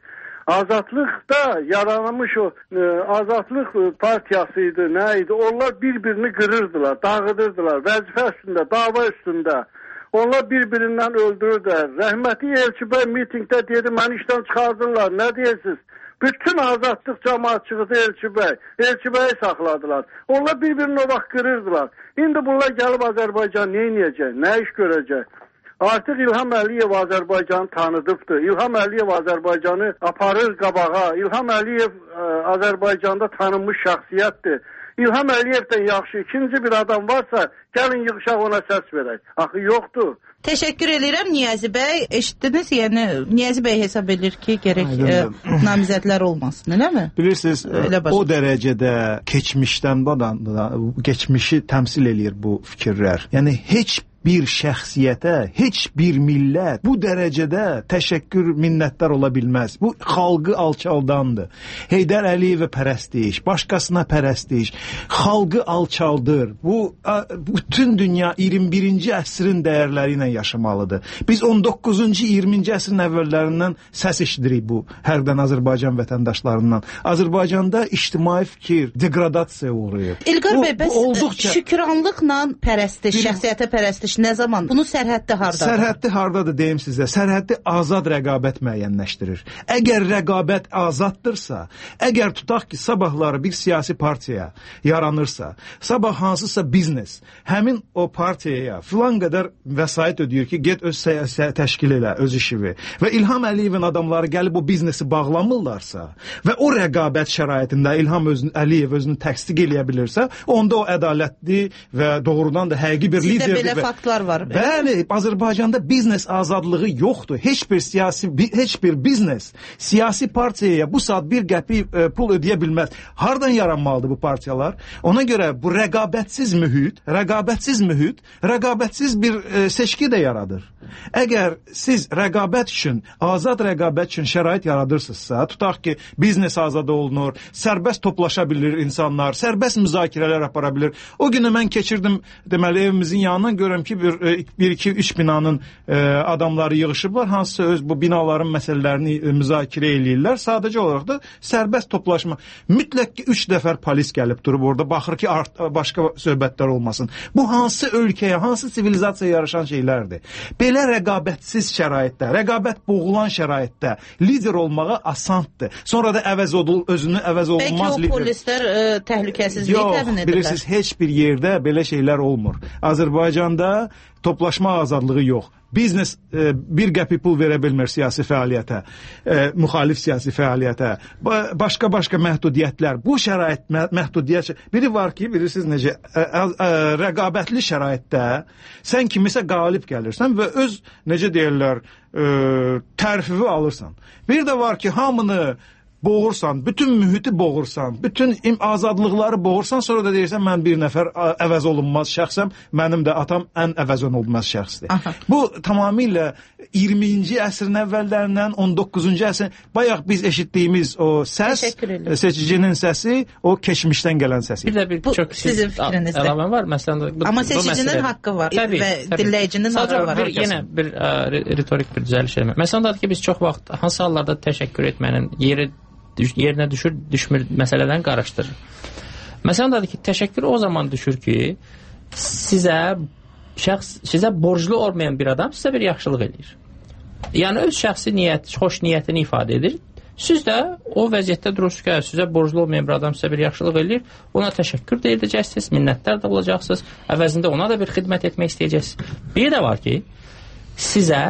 Azadlıqda yaranmış o e, Azadlıq partiyası idi, nə idi? Onlar bir-birini qırırdılar, dağıdırdılar, vəzifə üstündə, dava üstündə. Onlar bir-birindən öldürürdülər. Rəhmətli Elçibəy mitingdə dedi, məni işdən çıxardırlar, nə deyirsiniz? Bütün azadlıq cəmaat çıxdı Elçibəy. Elçibəyi saxladılar. Onlar bir-birini o vaxt qırırdılar. İndi bunlar gəlib Azərbaycan nə edəcək, nə iş görəcək? Artıq İlham Əliyev Azərbaycanı tanıdıbdır. İlham Əliyev Azərbaycanı aparır qabağa. İlham Əliyev ə, Azərbaycanda tanınmış şəxsiyyətdir. İlham Əliyevdən yaxşı ikinci bir adam varsa, gəlin yığışaq ona səs verək. Axı yoxdur. Təşəkkür edirəm Niyazi bəy. Eşitdiniz, yəni Niyazi bəy hesab edir ki, gərək e, namizədlər olmasın, eləmi? Bilirsiniz, o dərəcədə keçmişdən badan keçmişi təmsil eləyir bu fikirlər. Yəni heç bir şəxsiyyətə, heç bir millət bu dərəcədə təşəkkür, minnətdar ola bilməz. Bu xalqı alçaldandır. Heydər Əliyevə pərəstiş, başqasına pərəstiş, xalqı alçaldır. Bu bütün dünya iyirmi birinci əsrin dəyərləri ilə yaşamalıdır. Biz on doqquzuncu iyirminci əsrin əvvəllərindən səs eşidirik bu hərdən Azərbaycan vətəndaşlarından. Azərbaycanda ictimai fikir degradasiyaya uğrayır. İlqar bəy, bəs olduqca... şükranlıqla pərəstiş, bir... şəxsiyyətə pərəstiş nə zaman? Bunu sərhəddi hardadır? Sərhəddi hardadır deyim sizə. Sərhəddi azad rəqabət müəyyənləşdirir. Əgər rəqabət azaddırsa, əgər tutaq ki, sabahları bir siyasi partiyaya yaranırsa, sabah hansısa biznes həmin o partiyaya filan qədər vəsait ödəyir ki, get öz səyasi təşkil elə, öz işini və İlham Əliyevin adamları gəlib o biznesi bağlamırlarsa və o rəqabət şəraitində İlham özün, Əliyev özünü təsdiq eləyə bilirsə, onda o ədalətli və doğrudan da həqiqi bir liderdir. Var. Bəli, Azərbaycanda biznes azadlığı yoxdur. Heç bir siyasi, heç bir biznes siyasi partiyaya bu saat bir qəpi e, pul ödəyə bilməz. Hardan yaranmalıdır bu partiyalar? Ona görə bu rəqabətsiz mühit, rəqabətsiz mühit, rəqabətsiz bir e, seçki də yaradır. Əgər siz rəqabət üçün, azad rəqabət üçün şərait yaradırsınızsa, tutaq ki, biznes azad olunur, sərbəst toplaşa bilir insanlar, sərbəst müzakirələr apara bilir. O günü mən keçirdim, deməli, evimizin yanından görürüm ki, bir, bir iki, üç binanın e, adamları yığışıblar, hansısa öz bu binaların məsələlərini e, müzakirə eləyirlər. Sadəcə olaraq da sərbəst toplaşma. Mütləq ki, üç dəfər polis gəlib durub orada, baxır ki, art, başqa söhbətlər olmasın. Bu hansı ölkəyə, hansı sivilizasiyaya yaraşan şeylərdir? Belə rəqabətsiz şəraitdə, rəqabət boğulan şəraitdə lider olmağa asandır. Sonra da əvəz odul, özünü əvəz olunmaz lider. Bəlkə o polislər e, təhlükəsizliyi təmin edirlər. Yox, bilirsiniz, heç bir yerdə belə şeylər olmur. Azərbaycanda toplaşma azadlığı yox. Biznes e, bir qəpi pul verə bilmir siyasi fəaliyyətə, e, müxalif siyasi fəaliyyətə, ba başqa-başqa məhdudiyyətlər. Bu şərait, mə məhdudiyyət, biri var ki, bilirsiniz necə, ə, ə, rəqabətli şəraitdə sən kimisə qalib gəlirsən və öz, necə deyirlər, ə, tərfivi alırsan. Bir də var ki, hamını boğursan, bütün mühiti boğursan, bütün azadlıqları boğursan, sonra da deyirsən, mən bir nəfər əvəz olunmaz şəxsəm, mənim də atam ən əvəz olunmaz şəxsdir. Aha. Bu tamamilə iyirminci əsrin əvvəllərindən on doqquzuncu əsrin, bayaq biz eşitdiyimiz o səs, seçicinin səsi, o keçmişdən gələn səsi. Bir də bir bu, çox sizin fikrinizdə. Əlavən var. Məsələn, bu, amma seçicinin məsələ... haqqı var təbii, və təbii. Dinləyicinin haqqı var. Bir, yenə bir ə, ritorik bir düzəliş eləmək. Məsələn, ki, biz çox vaxt hansı hallarda təşəkkür etmənin yeri yerinə düşür, düşmür məsələdən qarışdırır. Məsələn, ki, təşəkkür o zaman düşür ki, sizə şəxs, sizə borclu olmayan bir adam sizə bir yaxşılıq edir. Yəni, öz şəxsi niyyət, xoş niyyətini ifadə edir. Siz də o vəziyyətdə durursunuz ki, sizə borclu olmayan bir adam sizə bir yaxşılıq edir. Ona təşəkkür də edəcəksiniz, minnətdar da olacaqsınız. Əvəzində ona da bir xidmət etmək istəyəcəksiniz. Bir də var ki, sizə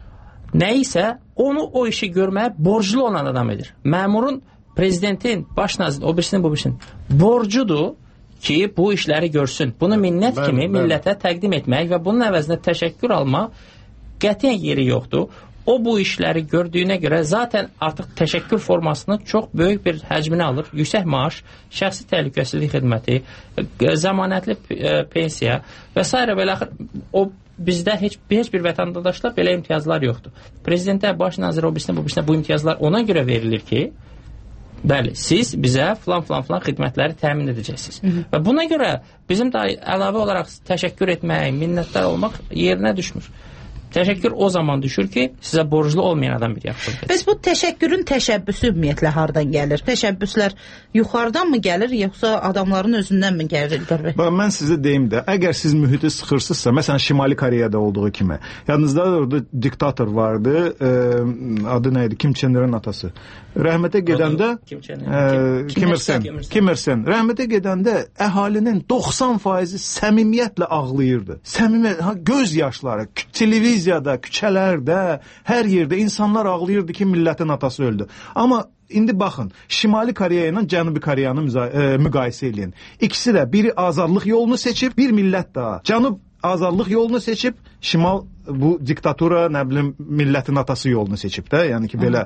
nə isə onu o işi görməyə borclu olan adam edir. Məmurun, prezidentin, baş nazirin, o birisinin, bu birisinin borcudur ki, bu işləri görsün. Bunu minnət ben, kimi ben. millətə təqdim etmək və bunun əvəzində təşəkkür almaq qətiyyən yeri yoxdur. O bu işləri gördüyünə görə zaten artıq təşəkkür formasını çox böyük bir həcmini alır. Yüksək maaş, şəxsi təhlükəsizlik xidməti, zəmanətli pensiya və s. belə o bizdə heç, heç bir vətəndaşda belə imtiyazlar yoxdur. Prezidentə, baş nazir, o birisində, bu birisində bu imtiyazlar ona görə verilir ki, bəli, siz bizə filan filan filan xidmətləri təmin edəcəksiniz. Hı -hı. Və buna görə bizim də əlavə olaraq təşəkkür etmək, minnətdar olmaq yerinə düşmür. Təşəkkür o zaman düşür ki, sizə borclu olmayan adam bir yaxşılıq edir. Bəs bu təşəkkürün təşəbbüsü ümumiyyətlə hardan gəlir? Təşəbbüslər yuxarıdan mı gəlir, yoxsa adamların özündən mi gəlir? Mən sizə deyim də, əgər siz mühiti sıxırsınızsa, məsələn, Şimali Koreyada olduğu kimi, yadınızda orada diktator vardı, e, adı nə idi? Kim Chen İr'in atası. Rəhmətə gedəndə e, Kim Ir-sen, Kim Ir-sen. Rəhmətə gedəndə əhalinin doxsan faizi səmimiyyətlə ağlayırdı. Səmimiyyət, göz yaşları, televiziya Televiziyada, küçələrdə, hər yerdə insanlar ağlayırdı ki, millətin atası öldü. Amma indi baxın, Şimali Koreya ilə Cənubi Koreyanı e, müqayisə edin. İkisi də biri azadlıq yolunu seçib, bir millət daha. Cənub azadlıq yolunu seçib, şimal bu diktatura, nə bilim, millətin atası yolunu seçib də. Yəni ki, belə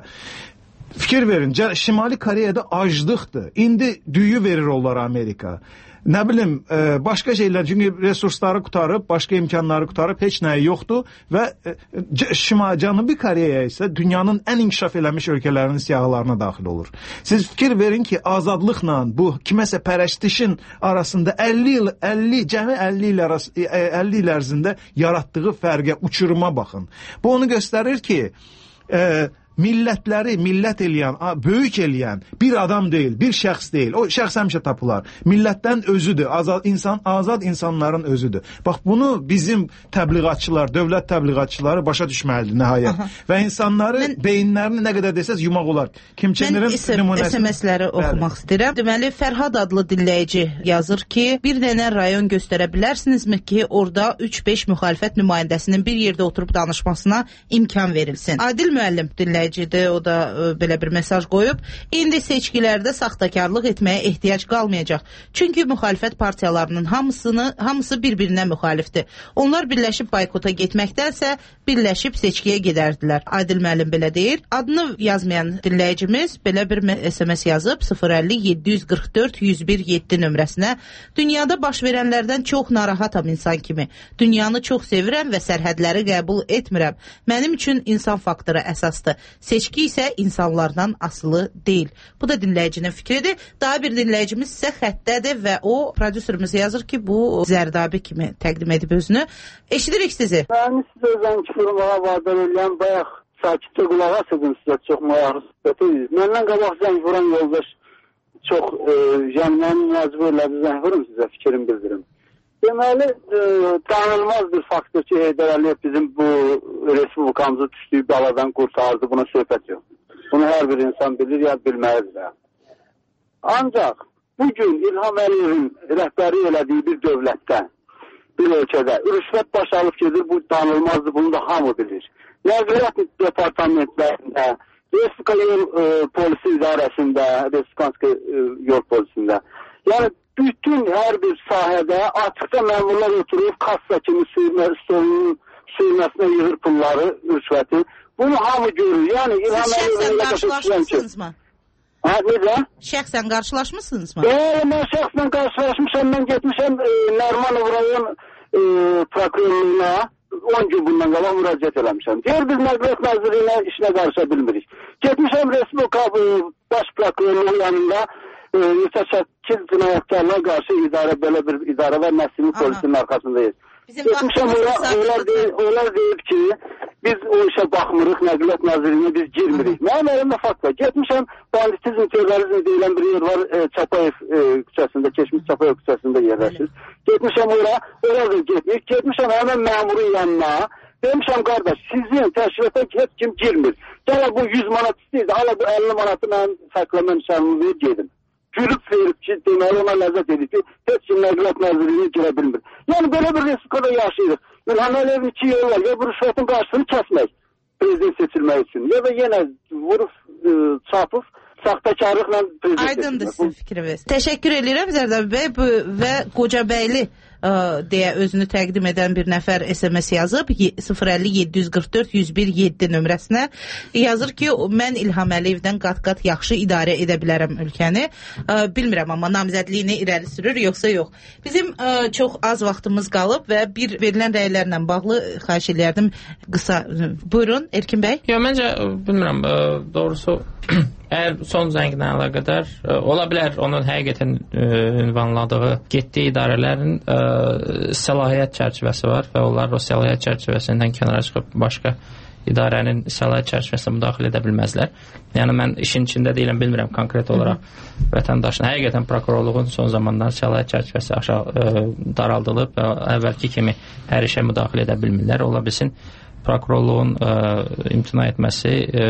fikir verin, Şimali Koreyada aclıqdır. İndi düyü verir onlar Amerika. Nə bilim, e, başqa şeylər, çünki resursları qutarıb, başqa imkanları qutarıb, heç nəyi yoxdur və e, Şimali Cənubi Koreya isə dünyanın ən inkişaf eləmiş ölkələrinin siyahılarına daxil olur. Siz fikir verin ki, azadlıqla bu kiməsə pərəstişin arasında əlli il, əlli, cəmi əlli il, arası, əlli il ərzində yaratdığı fərqə, uçuruma baxın. Bu onu göstərir ki, e, millətləri millət eləyən, böyük eləyən bir adam deyil, bir şəxs deyil. O şəxs həmişə tapılar. Millətdən özüdür. Azad insan, azad insanların özüdür. Bax bunu bizim təbliğatçılar, dövlət təbliğatçıları başa düşməlidir nəhayət. Aha. Və insanları mən, beyinlərini nə qədər desəz yumaq olar. Kim Çenlərin nümunəsini S M S-ləri oxumaq istəyirəm. Deməli Fərhad adlı dinləyici yazır ki, bir dənə rayon göstərə bilərsinizmi ki, orada üç beş müxalifət nümayəndəsinin bir yerdə oturub danışmasına imkan verilsin. Adil müəllim dinləyici o da ə, belə bir mesaj qoyub. İndi seçkilərdə saxtakarlıq etməyə ehtiyac qalmayacaq. Çünki müxalifət partiyalarının hamısını, hamısı bir-birinə müxalifdir. Onlar birləşib boykota getməkdənsə birləşib seçkiyə gedərdilər. Adil müəllim belə deyir. Adını yazmayan dinləyicimiz belə bir S M S yazıb sıfır əlli yeddi yüz qırx dörd yüz bir yeddi nömrəsinə. Dünyada baş verənlərdən çox narahatam insan kimi. Dünyanı çox sevirəm və sərhədləri qəbul etmirəm. Mənim üçün insan faktoru əsasdır. Seçki isə insanlardan asılı deyil. Bu da dinləyicinin fikridir. Daha bir dinləyicimiz isə xəttədir və o prodüserimiz yazır ki, bu Zərdabi kimi təqdim edib özünü. Eşidirik sizi. Mən sizə özən kifirmağa vadar eləyən bayaq sakitcə qulaq asıdın sizə çox maraqlı söhbəti. Məndən qabaq zəng vuran yoldaş çox e, yəni mən məcbur elədi zəng vurum sizə fikrim bildirim. Deməli, e, tanınmaz bir faktor ki, Heydər Əliyev bizim bu respublikamızı düşdüyü baladan qurtardı, buna söhbət yox. Bunu hər bir insan bilir, ya bilməlidir. Ancaq bugün İlham Əliyevin rəhbəri elədiyi bir dövlətdə, bir ölkədə rüşvət baş alıb gedir, bu tanınmazdır, bunu da hamı bilir. Nəzarət departamentlərində, Respublika yol e, polisi idarəsində, Respublika e, yol polisində. Yəni, bütün hər bir sahədə açıqda məmurlar oturub kassa kimi sürmə, stolunun sürməsinə yığır pulları, rüşvəti. Bunu hamı görür. Yəni, İlham Əliyevin qarşılaşmışsınızmı? Hə, necə? Şəxsən qarşılaşmışsınızmı? E, mən şəxsən qarşılaşmışam. Mən getmişəm e, Nərmanov rayon e, prokurorluğuna on gün bundan qabaq müraciət eləmişəm. Deyir, biz Nəqliyyat Nazirliyinə işinə qarışa bilmirik. Getmişəm Respublika baş prokurorluğu yanında mütəşəkkil cinayətkarlığa qarşı idarə, belə bir idarə var, Nəsrin polisinin arxasındayız. Getmişəm, onlar deyib, deyib ki, biz o işə baxmırıq, Nəqliyyat Nazirliyinə biz girmirik. Mənim əlimdə fakt var. Getmişəm, banditizm, terrorizm deyilən bir yer var, e, Çapayev e, küçəsində, keçmiş Çapayev küçəsində yerləşir. Getmişəm ora, ora da getməyik. Getmişəm həmən məmurun yanına. Demişəm, qardaş, sizin təşkilata heç kim girmir. Gələ bu yüz manat istəyirdi, hala bu əlli manatı mənim fərqləmə nişanlıyı gedim. Gülüb verib ki, deməli ona ləzzət edir ki, heç kim Nəqliyyat Nazirliyinə girə bilmir. Yəni, belə bir respublikada yaşayırıq. İlham Əliyevin iki yolu var, ya bu rüşvətin qarşısını kəsmək, prezident seçilmək üçün, ya da yenə vurub, e, çapıb, saxtakarlıqla prezident seçilmək. Aydındır sizin fikriniz. Təşəkkür edirəm Zərdab bəy və Qocabəyli ə, deyə özünü təqdim edən bir nəfər S M S yazıb sıfır əlli yeddi yüz qırx dörd yüz bir yeddi nömrəsinə yazır ki, mən İlham Əliyevdən qat-qat yaxşı idarə edə bilərəm ölkəni. Ə, bilmirəm, amma namizədliyini irəli sürür, yoxsa yox. Bizim ə, çox az vaxtımız qalıb və bir verilən rəylərlə bağlı xahiş edərdim qısa. Buyurun, Erkin bəy. Yox, məncə, bilmirəm, ə, doğrusu əgər son zənglə əlaqədar ə, ola bilər onun həqiqətən ə, ünvanladığı getdiyi idarələrin ə, səlahiyyət çərçivəsi var və onlar o səlahiyyət çərçivəsindən kənara çıxıb başqa idarənin səlahiyyət çərçivəsinə müdaxilə edə bilməzlər. Yəni mən işin içində deyiləm, bilmirəm konkret olaraq vətəndaşın həqiqətən prokurorluğun son zamanlar səlahiyyət çərçivəsi aşağı ə, daraldılıb və əvvəlki kimi hər işə müdaxilə edə bilmirlər. Ola bilsin prokurorluğun ə, imtina etməsi ə,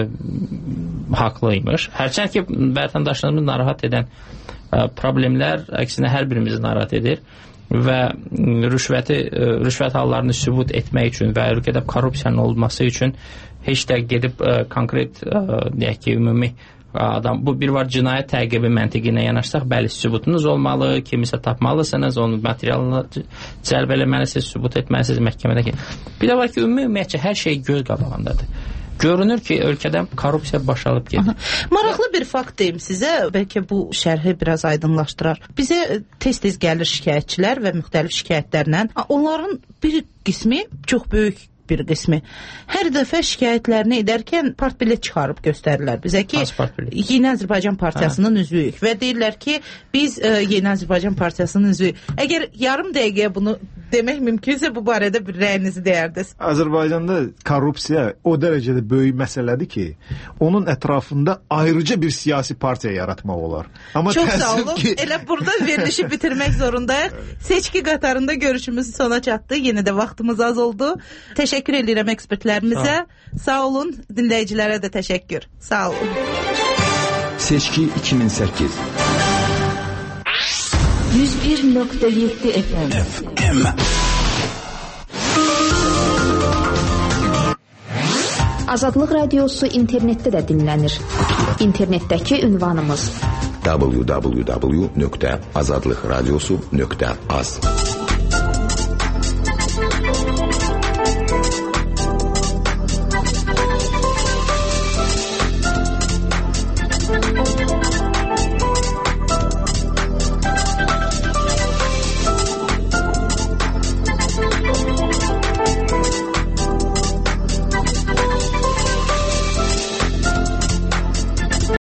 haqlıymış. Hərçənd ki, vətəndaşlarımızı narahat edən ə, problemlər əksinə hər birimizi narahat edir və rüşvəti, ə, rüşvət hallarını sübut etmək üçün və ölkədə korrupsiyanın olması üçün heç də gedib ə, konkret ə, deyək ki, ümumi adam bu bir var cinayət təqibi məntiqinə yanaşsaq, bəli sübutunuz olmalı, kimisə tapmalısınız, onun materialını cəlb eləməlisiniz, sübut etməlisiniz məhkəmədəki. Bir də var ki, ümumiyyətcə hər şey göz qabağındadır. Görünür ki, ölkədən korrupsiya baş alıb gedir. Maraqlı bir fakt deyim sizə, bəlkə bu şərhi biraz aydınlaşdırar. Bizə tez-tez gəlir şikayətçilər və müxtəlif şikayətlərlə. Onların bir qismi, çox böyük bir qismi, hər dəfə şikayətlərini edərkən partbilet çıxarıb göstərirlər bizə ki, Yeni Azərbaycan Partiyasının üzvüyük və deyirlər ki, biz ə, Yeni Azərbaycan Partiyasının üzvüyük. Əgər yarım dəqiqəyə bunu demək mümkünsə, bu barədə bir rəyinizi deyərdiniz. Azərbaycanda korrupsiya o dərəcədə böyük məsələdir ki, onun ətrafında ayrıca bir siyasi partiya yaratmaq olar. Amma çox sağ olun. Ki... Elə burada verilişi bitirmək zorundayıq. Seçki qatarında görüşümüz sona çatdı. Yenə də vaxtımız az oldu. Təşəkkür edirəm ekspertlərimizə. Sağ, sağ olun. Dinləyicilərə də təşəkkür. Sağ olun. Seçki iki min səkkiz yüz bir nöqtə yeddi F M. F M. Azadlıq Radiosu internetdə də dinlənir. İnternetdəki ünvanımız w w w nöqtə azadlıqradiosu nöqtə az.